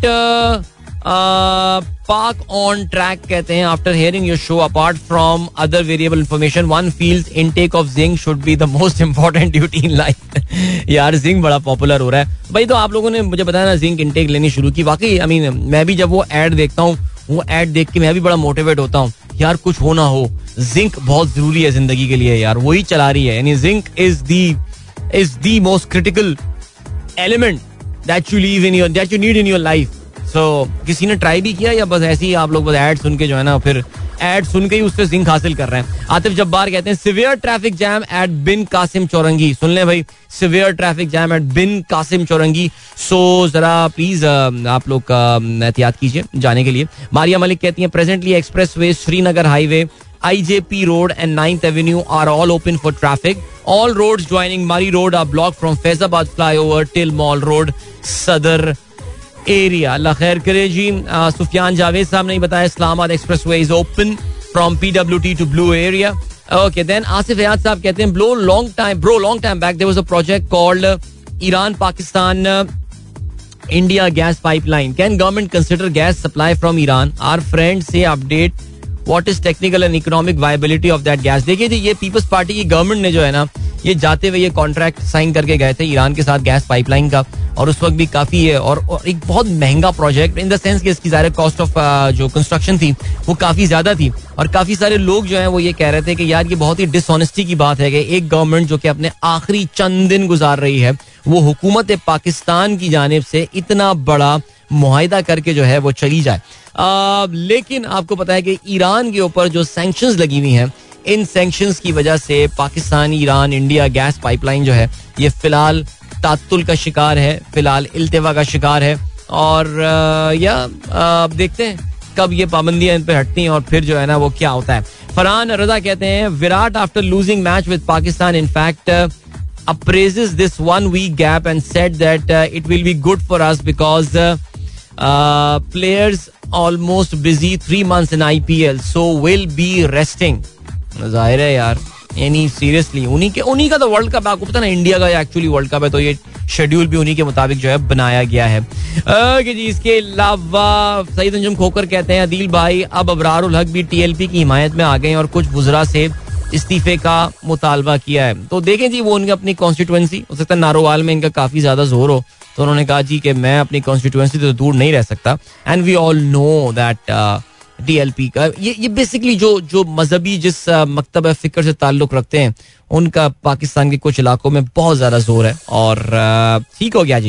park on track कहते हैं, after hearing your show apart from other variable information one feels intake of zinc should be the most important duty in life. यार जिंक बड़ा पॉपुलर हो रहा है भाई, तो आप लोगों ने मुझे बताया ना जिंक इनटेक लेनी शुरू की. वाकई आई मीन मैं भी जब वो एड देखता हूँ, वो एड देख के मैं भी बड़ा मोटिवेट होता हूँ. यार कुछ हो ना हो, जिंक बहुत जरूरी है जिंदगी के लिए यार, वही चला रही है. यानी zinc is the is the most critical element that you leave in your that you need in your life. So किसी ने ट्राई भी किया या बस ऐसे ही आप लोग बस एड सुन के जो है ना, फिर एड सुन के ही उससे जिंक हासिल कर रहे हैं. आतिफ जब्बार कहते हैं severe traffic jam at Bin Qasim Chowrangi. सुन ले भाई, severe traffic jam at Bin Qasim Chowrangi. So जरा प्लीज आप लोग एहतियात कीजिए जाने के लिए. मारिया मलिक कहती हैं presently expressway, Srinagar highway, I J P Road and ninth Avenue are all open for traffic. All roads joining Murray Road are blocked from Faizabad flyover till Mall Road, Sadr area. अल्लाह खैर करे जी. सुफियान जावेद साहब ने बताया Islamabad expressway is open from P W T to Blue area. Okay, then Asif Hayat sahab कहते हैं bro long time bro long time back there was a project called Iran Pakistan India gas pipeline. Can government consider gas supply from Iran? Our friends say update What is technical and economic viability of that gas? देखिए जी, ये पीपल्स पार्टी की गवर्नमेंट ने जो है ना, ये जाते हुए ये कॉन्ट्रैक्ट साइन करके गए थे ईरान के साथ गैस पाइपलाइन का, और उस वक्त भी काफी है और, और एक बहुत महंगा प्रोजेक्ट इन द सेंस कि इसकी ज़ाहिर कॉस्ट ऑफ जो कंस्ट्रक्शन थी वो काफी ज्यादा थी. और काफी सारे लोग जो है वो ये कह रहे थे कि यार ये बहुत ही डिसऑनेस्टी की बात है कि एक गवर्नमेंट जो कि अपने आखिरी चंद दिन गुजार रही है, वो हुकूमत पाकिस्तान की जानिब से इतना बड़ा मुआहिदा करके जो है वो चली जाए. आ, लेकिन आपको पता है कि ईरान के ऊपर जो सैंक्शंस लगी हुई हैं, इन सैंक्शंस की वजह से Pakistan Iran India gas pipeline जो है ये फिलहाल तात्तुल का शिकार है, फिलहाल इल्तिवा का शिकार है. और आ, या आ, देखते हैं कब ये पाबंदियां इन पे हटती हैं और फिर जो है ना वो क्या होता है. फरहान रजा कहते हैं Virat after losing match with Pakistan in fact appraises this one week gap and said that uh, it will be good for us because uh, uh, players almost busy three months in I P L so will be resting. जाहिर है यार, यानी सीरियसली उन्हीं के उन्हीं का तो वर्ल्ड कप, आपको पता ना इंडिया का एक्चुअली वर्ल्ड कप है, तो ये शेड्यूल भी उन्हीं के मुताबिक जो है बनाया गया है. okay, जी, इसके अलावा सईद अंजुम खोकर कहते हैं अदील भाई अब अबरारुल हक भी टी एल पी की हिमायत में आ गए और कुछ वुज़रा से इस्तीफे का मुतालबा किया है. तो देखें जी, वो उनकी अपनी कॉन्स्टिट्यूएंसी, हो सकता है नारोवाल में इनका काफी ज्यादा जोर हो, तो उन्होंने कहा जी कि मैं अपनी कॉन्स्टिट्यूएंसी से तो दूर नहीं रह सकता. And we all know that D L P का ये ये बेसिकली जो जो मजहबी जिस uh, मकतब फिक्र से ताल्लुक रखते हैं, उनका पाकिस्तान के कुछ इलाकों में बहुत ज्यादा जोर है. और ठीक uh, हो गया जी.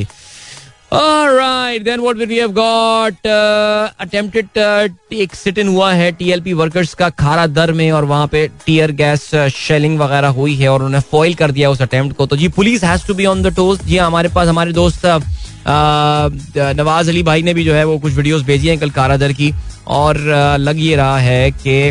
All right, then what we have got uh, attempted एक सिट इन हुआ है टी एल पी वर्कर्स का खारा दर में, और वहां पे टीयर गैस शेलिंग वगैरह हुई है और उन्होंने फॉइल कर दिया उस अटेम्प्ट को. तो जी police has to be on the toes. जी हमारे पास हमारे दोस्त नवाज अली भाई ने भी जो है वो कुछ वीडियोस भेजी हैं कल खारा दर की, और uh, लग ये रहा है कि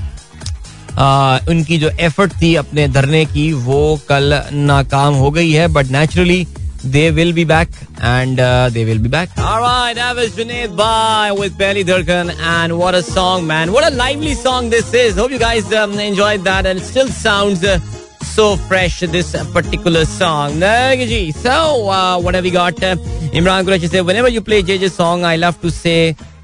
uh, उनकी जो एफर्ट थी अपने धरने की वो कल नाकाम हो गई है. But naturally they will be back and uh, they will be back. All right, that was Junaid Bhai with Belly Durkan, and what a song, man. What a lively song this is. Hope you guys um, enjoyed that, and it still sounds uh, so fresh, this uh, particular song. So uh, what have we got? Uh, Imran Qureshi said, whenever you play J J song, I love to say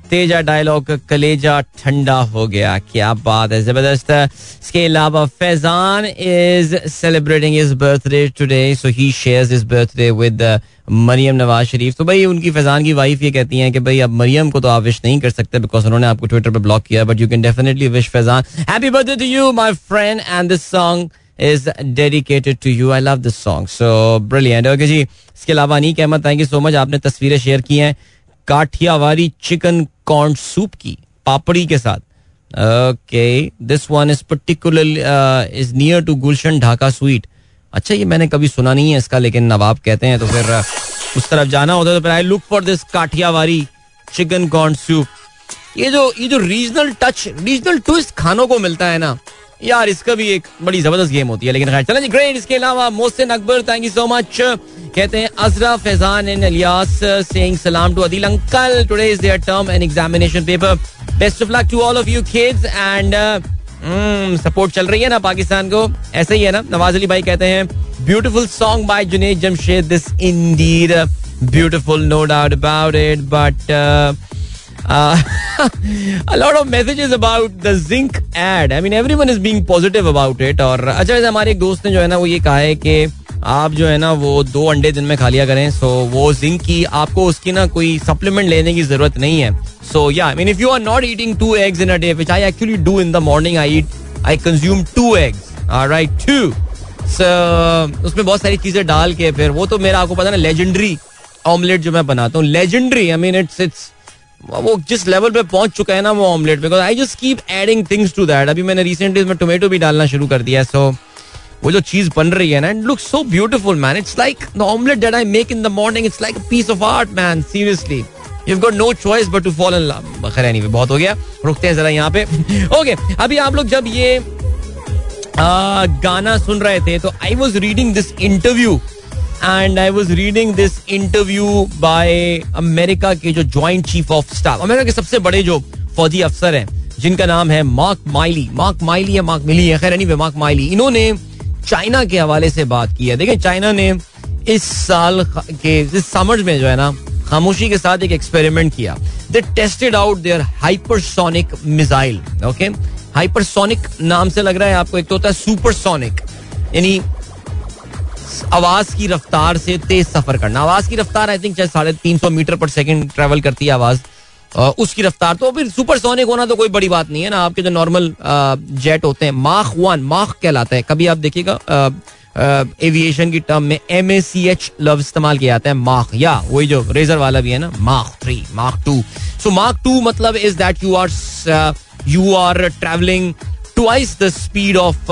Teja dialogue कलेजा ठंडा हो गया, क्या बात है, जबरदस्त. इसके अलावा Faizan is celebrating his birthday today, so he shares his birthday with Maryam Nawaz Sharif. तो भाई उनकी फैजान की वाइफ ये कहती हैं कि भाई अब मरियम को तो आप विश नहीं कर सकते बिकॉज उन्होंने आपको ट्विटर पे ब्लॉक किया, but you can definitely wish Faizan happy birthday to you my friend and this song is dedicated to you. I love this song. So brilliant. Okay जी. इसके अलावा Aneeq Ahmed, thank you so much, आपने तस्वीरें शेयर की हैं काठियावाड़ी चिकन कॉर्न सूप की पापड़ी के साथ. Okay, this one is particularly is near to Gulshan Dhaka sweet. अच्छा, ये मैंने कभी सुना नहीं है इसका, लेकिन नवाब कहते हैं तो फिर uh, उस तरफ जाना होता है. तो फिर I look for this Kathiawadi chicken corn soup. ये जो ये जो रीजनल टच, रीजनल ट्विस्ट खानों को मिलता है ना यार, इसका भी एक बड़ी जबरदस्त गेम होती है. लेकिन खैर चलें जी, ग्रेट. इसके अलावा Mohsin Akbar, thank you so much, कहते हैं अजरा फैजान एंड इलियास सेइंग सलाम to Adeel uncle, today is their term end examination paper, best of luck to all of you kids and support चल रही है ना पाकिस्तान को, ऐसा ही है ना. नवाज अली भाई कहते हैं beautiful song by Junaid Jamshed, this indeed beautiful, no doubt about it, but Uh, a lot of messages about the zinc ad. I mean, everyone is being positive about it. और अच्छा, वैसे हमारे एक दोस्त ने जो है ना वो ये कहा है कि आप जो है ना वो दो अंडे दिन में खा लिया करें. सो so, वो जिंक की आपको उसकी ना कोई सप्लीमेंट लेने की जरूरत नहीं है. So yeah I mean if you are not eating two eggs in a day, which I actually do in the morning, I eat I consume two eggs, alright, two. So उसमें बहुत सारी चीजें डाल के फिर वो तो मेरा आपको पता ना लेजेंडरी ऑमलेट जो मैं बनाता हूँ, legendary. I mean it's it's वो जिस लेवल पे पहुंच चुका है ना वो omelette, because I just keep adding things to that. अभी मैंने रिसेंटली इसमें टोमेटो भी डालना शुरू कर दिया है. सो वो जो चीज बन रही है ना, it looks so beautiful man. It's like the omelette that I make in the morning, it's like a piece of art man, seriously. you've got no choice but to fall in love. खैर एनीवे, बहुत हो गया, रुकते हैं जरा यहाँ पे. ओके, अभी आप लोग जब ये गाना सुन रहे थे तो I was reading this interview and I was reading this interview by America के जो joint chief of staff, America के सबसे बड़े जो फौजी अफसर हैं, जिनका नाम है मार्क माइली. मार्क माइली या मार्क मिली है, खैर एनीवे मार्क माइली. इन्होंने चाइना के हवाले से बात की है. देखिए, चाइना ने इस साल के इस समर में जो है ना खामोशी के साथ एक एक्सपेरिमेंट किया. They tested out their hypersonic missile. Okay, hypersonic नाम से लग रहा है आपको, एक तो होता है सुपरसोनिक, यानी आवाज की रफ्तार से तेज सफर करना. आवाज की रफ्तार आई थिंक शायद साढ़े तीन सौ मीटर पर सेकंड ट्रेवल करती है आवाज, उसकी रफ्तार. तो फिर सुपरसोनिक होना तो कोई बड़ी बात नहीं है ना. आपके जो नॉर्मल जेट होते हैं, माख वन, माख कहलाता है. कभी आप देखिएगा एविएशन की टर्म में एम ए सी एच लफ्ज इस्तेमाल किया जाता है, माख, या वही जो रेजर वाला भी है ना, माख थ्री, माख टू. सो माख टू मतलब is that you are you are traveling twice the speed of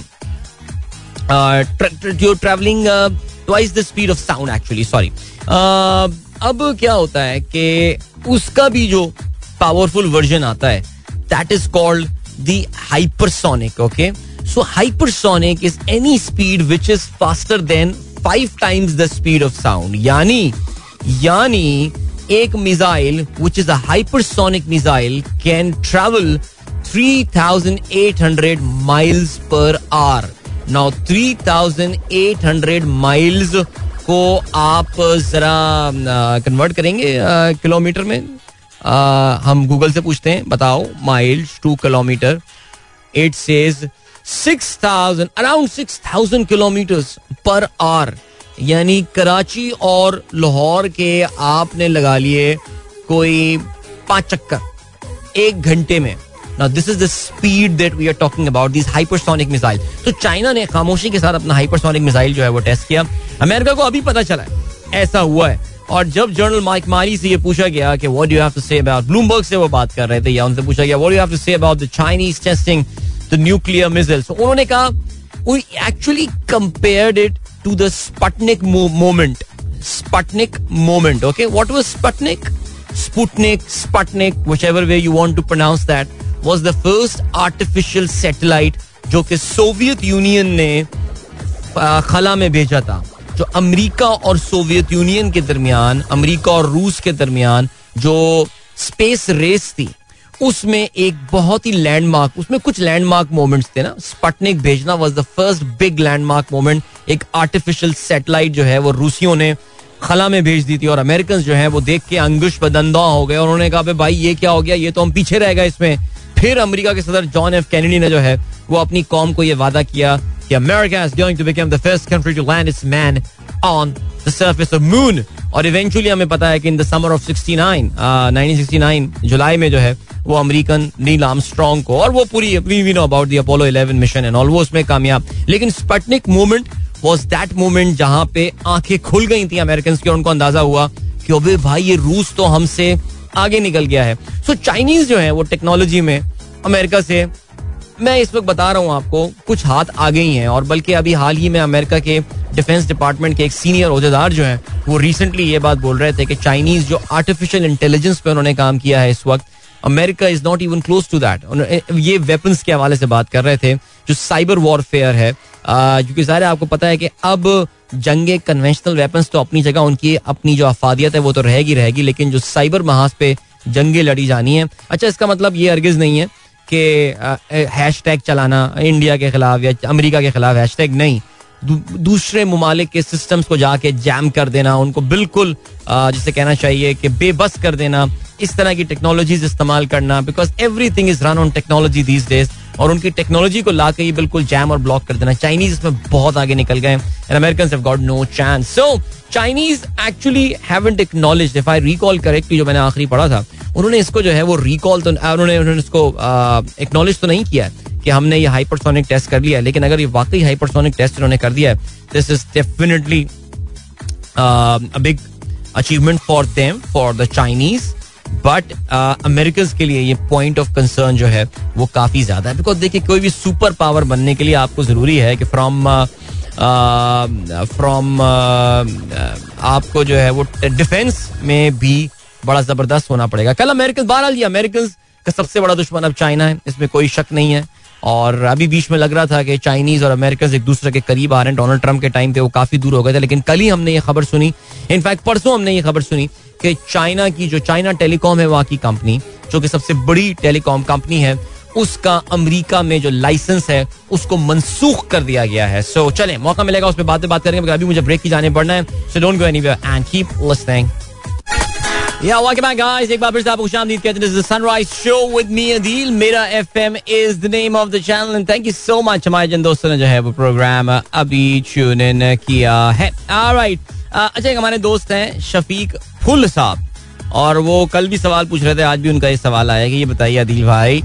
you're traveling uh, twice the speed of sound actually, sorry. uh, अब क्या होता है कि उसका भी जो पावरफुल वर्जन आता है, that is called the hypersonic. Okay, so hypersonic is any speed which is faster than five times the speed of sound. यानी यानी एक missile which is a hypersonic missile can travel three thousand eight hundred miles per hour. Now three thousand eight hundred miles को आप जरा कन्वर्ट करेंगे किलोमीटर में. आ, हम गूगल से पूछते हैं, बताओ miles to kilometre. It says six thousand around six thousand kilometres per hour. यानी कराची और लाहौर के आपने लगा लिए कोई पांच चक्कर एक घंटे में. Now this is the speed that we are talking about, these hypersonic missiles. तो चाइना ने खामोशी के साथ अपना हाइपरसोनिक मिसाइल जो है वो टेस्ट किया. अमेरिका को अभी पता चला है ऐसा हुआ है. और जब जनरल माइक मारी से ये पूछा गया कि what do you have to say about, Bloomberg से वो बात कर रहे थे या उनसे पूछा गया what do you have to say about the Chinese testing the nuclear missiles, तो उन्होंने कहा we actually compared it to the Sputnik moment. Sputnik moment, okay? What was Sputnik? Sputnik, Sputnik, whichever way you want to pronounce that, was the first artificial satellite जो कि सोवियत यूनियन ने खला में भेजा था. जो अमेरिका और सोवियत यूनियन के दरमियान, अमेरिका और रूस के दरमियान जो स्पेस रेस थी, उसमें एक बहुत ही लैंडमार्क, उसमें कुछ लैंडमार्क मोमेंट्स थे ना. स्पुतनिक भेजना was the first big landmark moment. एक आर्टिफिशियल सैटेलाइट जो है वो रूसियों ने खला में भेज दी थी और अमेरिकन जो है वो देख के अंगुश बदंदा हो गए और उन्होंने कहा भाई ये क्या हो गया, ये तो हम पीछे रह गए इसमें. फिर अमेरिका के सदर जॉन एफ कैनेडी ने जो है वो अपनी कौम को ये वादा किया कि America is going to become the first country to land its man on the surface of moon. और इवेंचुअली हमें पता है कि in the summer of sixty nine nineteen sixty nine जुलाई में जो है वो अमेरिकन नील आर्मस्ट्रांग को और वो पूरी we know about the Apollo eleven mission and all वो उसमें कामयाब. लेकिन Sputnik movement was that movement जहां पे आंखें खुल गई थी अमेरिकन की और उनको अंदाजा हुआ कि अबे भाई ये रूस तो हमसे आगे निकल गया है. सो चाइनीज जो है वो टेक्नोलॉजी में अमेरिका से, मैं इस वक्त बता रहा हूँ आपको, कुछ हाथ आगे ही हैं. और बल्कि अभी हाल ही में अमेरिका के डिफेंस डिपार्टमेंट के एक सीनियर ओहदेदार जो है वो रिसेंटली ये बात बोल रहे थे कि चाइनीज जो आर्टिफिशियल इंटेलिजेंस पे उन्होंने काम किया है इस वक्त, America is not even close to that. ये वेपन्स के हवाले से बात कर रहे थे, जो साइबर वॉरफेयर है, क्योंकि ज़ाहिर है आपको पता है कि अब जंगे कन्वेंशनल वेपन्स तो अपनी जगह, उनकी अपनी जो अफादियत है वो तो रहेगी रहेगी, लेकिन जो साइबर महाज पे जंगे लड़ी जानी है. अच्छा, इसका मतलब ये हरगिज़ नहीं है कि हैशटैग चलाना इंडिया के खिलाफ या अमेरिका के खिलाफ, हैशटैग नहीं, दूसरे ममालिक के सिस्टम्स को जाके जैम कर देना, उनको बिल्कुल जिसे कहना चाहिए कि बेबस कर देना, इस तरह की टेक्नोलॉजीज इस्तेमाल करना, because everything is run on technology these days. और उनकी टेक्नोलॉजी को ला के ही बिल्कुल जैम और ब्लॉक कर देना. चाइनीज इसमें बहुत आगे निकल गए and Americans have got no chance. So Chinese actually haven't acknowledged, if I recall correctly, जो मैंने आखिरी पढ़ा था, उन्होंने इसको जो है वो रिकॉल तो उन्होंने उन्होंने इसको एक्नॉलेज तो नहीं किया है कि हमने ये हाइपरसोनिक टेस्ट कर लिया है. लेकिन अगर ये वाकई हाइपरसोनिक टेस्ट उन्होंने कर दिया है, this is definitely a big achievement for them, for the Chinese. But American के लिए ये पॉइंट ऑफ कंसर्न जो है वो काफी ज्यादा है. बिकॉज देखिए, कोई भी सुपर पावर बनने के लिए आपको जरूरी है कि फ्रॉम फ्रॉम आपको जो है वो डिफेंस में भी बड़ा जबरदस्त होना पड़ेगा. कल अमेरिकन, बहरहाल ये अमेरिकन का सबसे बड़ा दुश्मन अब चाइना है, इसमें कोई शक नहीं है. और अभी बीच में लग रहा था कि चाइनीज और अमेरिकन एक दूसरे के करीब आ रहे हैं. डोनाल्ड ट्रंप के टाइम पे वो काफी दूर हो गए थे, लेकिन कल ही हमने ये खबर सुनी, इनफैक्ट परसों हमने ये खबर सुनी कि चाइना की जो चाइना टेलीकॉम है वहाँ की कंपनी, जो कि सबसे बड़ी टेलीकॉम कंपनी है, उसका अमेरिका में जो लाइसेंस है उसको मनसूख कर दिया गया है. सो so, चलें, मौका मिलेगा उस पर बातें बात करेंगे. अभी मुझे ब्रेक की जाने पड़ना है. So don't go anywhere and keep listening. Yeah, welcome back guys. एक बार फिर से आपको खुशामदीद कहते हैं. This is the Sunrise Show with me Adil. मेरा F M is the name of the channel and thank you so much हमारे जिन दोस्तों ने जो है वो प्रोग्राम अभी ट्यून इन किया है. Alright. अच्छा, एक हमारे दोस्त हैं शफीक फुल साहब, और वो कल भी सवाल पूछ रहे थे, आज भी उनका ये सवाल आया कि ये बताइए अदील भाई,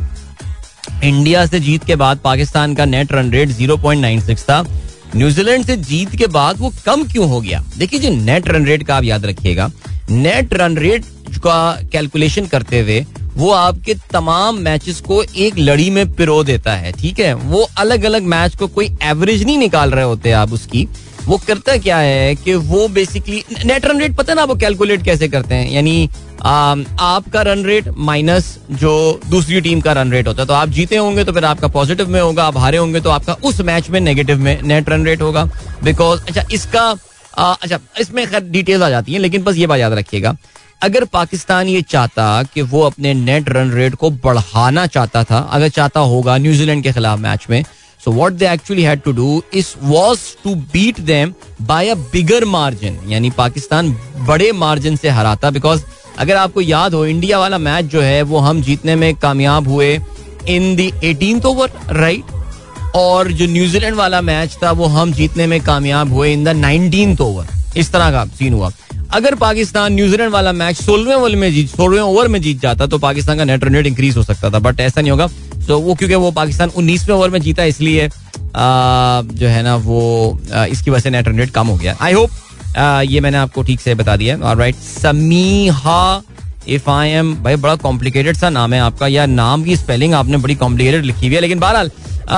इंडिया से जीत के बाद पाकिस्तान का net run rate zero point nine six था, न्यूजीलैंड से जीत के बाद वो कम क्यों हो गया? देखिए जी, नेट रन रेट का आप याद रखिएगा, नेट रन रेट का कैलकुलेशन करते हुए वो आपके तमाम मैचेस को एक लड़ी में पिरो देता है. ठीक है, वो अलग अलग मैच को कोई एवरेज नहीं निकाल रहे होते आप उसकी. वो करता क्या है कि वो बेसिकली नेट रन रेट, पता है ना वो कैलकुलेट कैसे करते हैं, यानी आपका रन रेट माइनस जो दूसरी टीम का रन रेट होता है. तो आप जीते होंगे तो फिर आपका पॉजिटिव में होगा, आप हारे होंगे तो आपका उस मैच में नेगेटिव में नेट रन रेट होगा. बिकॉज अच्छा इसका आ, अच्छा इसमें खैर डिटेल आ जाती है, लेकिन बस ये बात याद रखिएगा, अगर पाकिस्तान ये चाहता कि वो अपने नेट रन रेट को बढ़ाना चाहता था, अगर चाहता होगा न्यूजीलैंड के खिलाफ मैच में, so what they actually had to do is was to beat them by a bigger margin, यानी पाकिस्तान बड़े मार्जिन से हराता. बिकॉज अगर आपको याद हो, इंडिया वाला मैच जो है वो हम जीतने में कामयाब हुए in the eighteenth over, right, और जो न्यूजीलैंड वाला मैच था वो हम जीतने में कामयाब हुए इन द नाइनटीन्थ ओवर. इस तरह का सीन हुआ. अगर पाकिस्तान न्यूजीलैंड वाला मैच सोलहवें ओवर में जीत सोलहवें ओवर में जीत जाता तो पाकिस्तान का नेट रन रेट इंक्रीज हो सकता था, बट ऐसा नहीं होगा. तो वो क्योंकि वो पाकिस्तान उन्नीसवें ओवर में जीता, इसलिए जो है ना वो आ, इसकी वजह से नेट रन रेट कम हो गया. आई होप ये मैंने आपको ठीक से बता दिया. Alright, Samiha if I am, भाई बड़ा कॉम्प्लिकेटेड सा नाम है आपका, या नाम की स्पेलिंग आपने बड़ी कॉम्प्लिकेटेड लिखी हुई है, लेकिन बहरहाल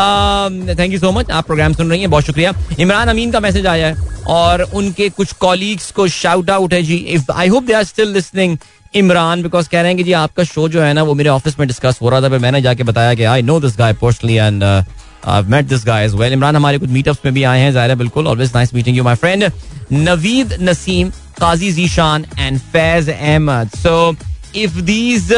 थैंक यू सो मच, आप प्रोग्राम सुन रही हैं, बहुत शुक्रिया. इमरान अमीन का मैसेज आया है और उनके कुछ कॉलीग्स को शाउट आउट है जी. If I hope they are still listening Imran, because कह रहे हैं कि जी आपका शो जो है ना वो मेरे ऑफिस में डिस्कस हो रहा था, फिर मैंने जाके बताया कि I know this guy personally and I met this guy as well. Imran हमारे कुछ मीटअप्स में भी आए हैं, ज़ाहिर है, बिल्कुल, always nice meeting you my friend. Naveed Naseem, Qazi Zeeshan and Faiz Ahmad. So if these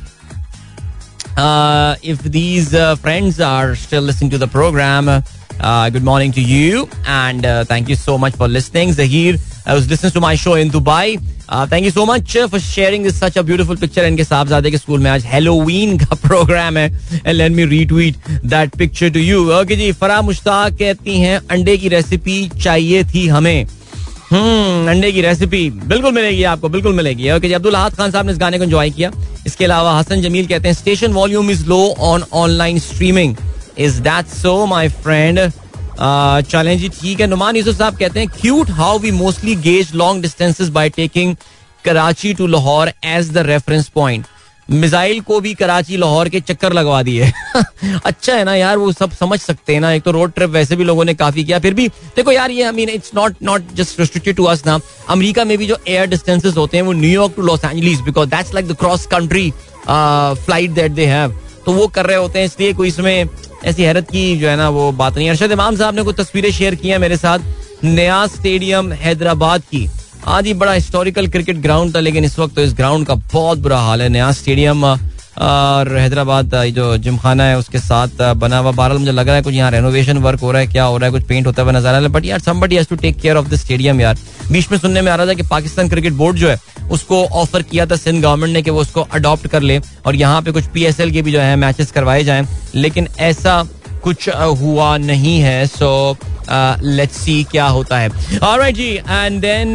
Uh, if these uh, friends are still listening to the program, uh, good morning to you and uh, thank you so much for listening. Zahir I was listening to my show in Dubai. Uh, thank you so much for sharing this such a beautiful picture. इनके साहबजादे के स्कूल में आज हेलोवीन का प्रोग्राम है. And let me retweet that picture to you. Okay जी, फरा मुश्ताक कहती हैं अंडे की रेसिपी चाहिए थी हमें. हम्म अंडे की रेसिपी बिल्कुल मिलेगी आपको, बिल्कुल मिलेगी. ओके जी, अब्दुल अहाद खान साहब ने इस गाने को एंजॉय किया. इसके अलावा हसन जमील कहते हैं station volume is low on online streaming. Is that so my friend? Challenge जी ठीक है. नुमान यूसुफ साहब कहते हैं quote how we mostly gauge long distances by taking Karachi to Lahore as the reference point. Missile को भी कराची लाहौर के चक्कर लगवा दिए. अच्छा है ना यार, वो सब समझ सकते हैं ना. एक तो रोड ट्रिप वैसे भी लोगों ने काफी किया, फिर भी देखो यार ये I mean it's not not just restricted to us ना. अमेरिका में भी जो एयर डिस्टेंसेस होते हैं वो New York to Los Angeles, because that's like the cross country flight that they have, तो वो कर रहे होते हैं. इसलिए कोई इसमें ऐसी हैरत की जो है ना वो बात नहीं. अरशद इमाम साहब ने कुछ तस्वीरें शेयर की हैं मेरे साथ नया स्टेडियम हैदराबाद की. आज ही बड़ा हिस्टोरिकल क्रिकेट ग्राउंड था, लेकिन इस वक्त तो इस ग्राउंड का बहुत बुरा हाल है. नया स्टेडियम और हैदराबाद जो जिमखाना है उसके साथ बना हुआ. बहरहाल मुझे लग रहा है कुछ यहाँ रेनोवेशन वर्क हो रहा है, क्या हो रहा है, कुछ पेंट होता हुआ नजर आ रहा है. बट यार somebody has to take care of the stadium यार. बीच में सुनने में आ रहा था कि पाकिस्तान क्रिकेट बोर्ड जो है उसको ऑफर किया था सिंध गवर्नमेंट ने कि वो उसको अडॉप्ट कर ले और यहाँ पे कुछ पीएसएल के भी जो है मैचेस करवाए जाएं, लेकिन ऐसा कुछ हुआ नहीं है. सो लेट्स सी क्या होता है. ऑलराइट जी, and then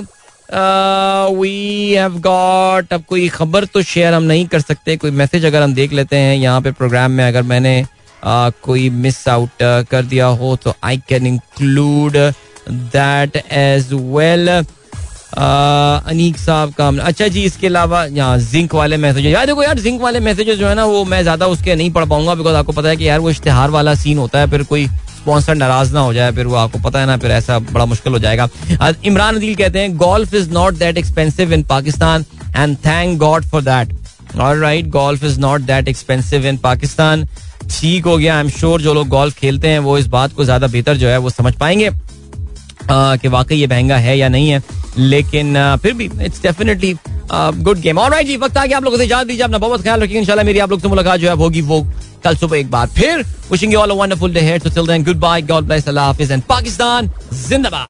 we have got, अब कोई खबर तो शेयर हम नहीं कर सकते, कोई मैसेज अगर हम देख लेते हैं यहाँ पे प्रोग्राम में. अगर मैंने uh, कोई मिस आउट uh, कर दिया हो तो I can include that as well. Aneeq साहब का, अच्छा जी. इसके अलावा यहाँ जिंक वाले मैसेज, यार देखो यार जिंक वाले मैसेजेस जो है ना वो मैं ज्यादा उसके नहीं पढ़ पाऊंगा, बिकॉज आपको पता है कि यार वो इश्तिहार वाला सीन होता है, फिर कोई स्पॉन्सर नाराज ना हो जाए, फिर वो आपको पता है ना, फिर ऐसा बड़ा मुश्किल हो जाएगा. इमरान अदील कहते हैं golf is not that expensive in Pakistan and thank God for that. Alright, golf is not that expensive in Pakistan. ठीक हो गया. आई एम श्योर जो लोग गोल्फ खेलते हैं वो इस बात को ज्यादा बेहतर जो है वो समझ पाएंगे कि वाकई ये महंगा है या नहीं है, लेकिन फिर भी it's definitely good game. Alright जी, वक्त आ गया आप लोगों से इजाजत दीजिए. अपना बहुत ख्याल रखिए. इंशाल्लाह मेरी आप लोग से मुलाकात जो है होगी वो कल सुबह एक बार फिर. Wishing you all a wonderful day ahead. So till then goodbye, God bless, Allah हाफिज एंड पाकिस्तान जिंदाबाद.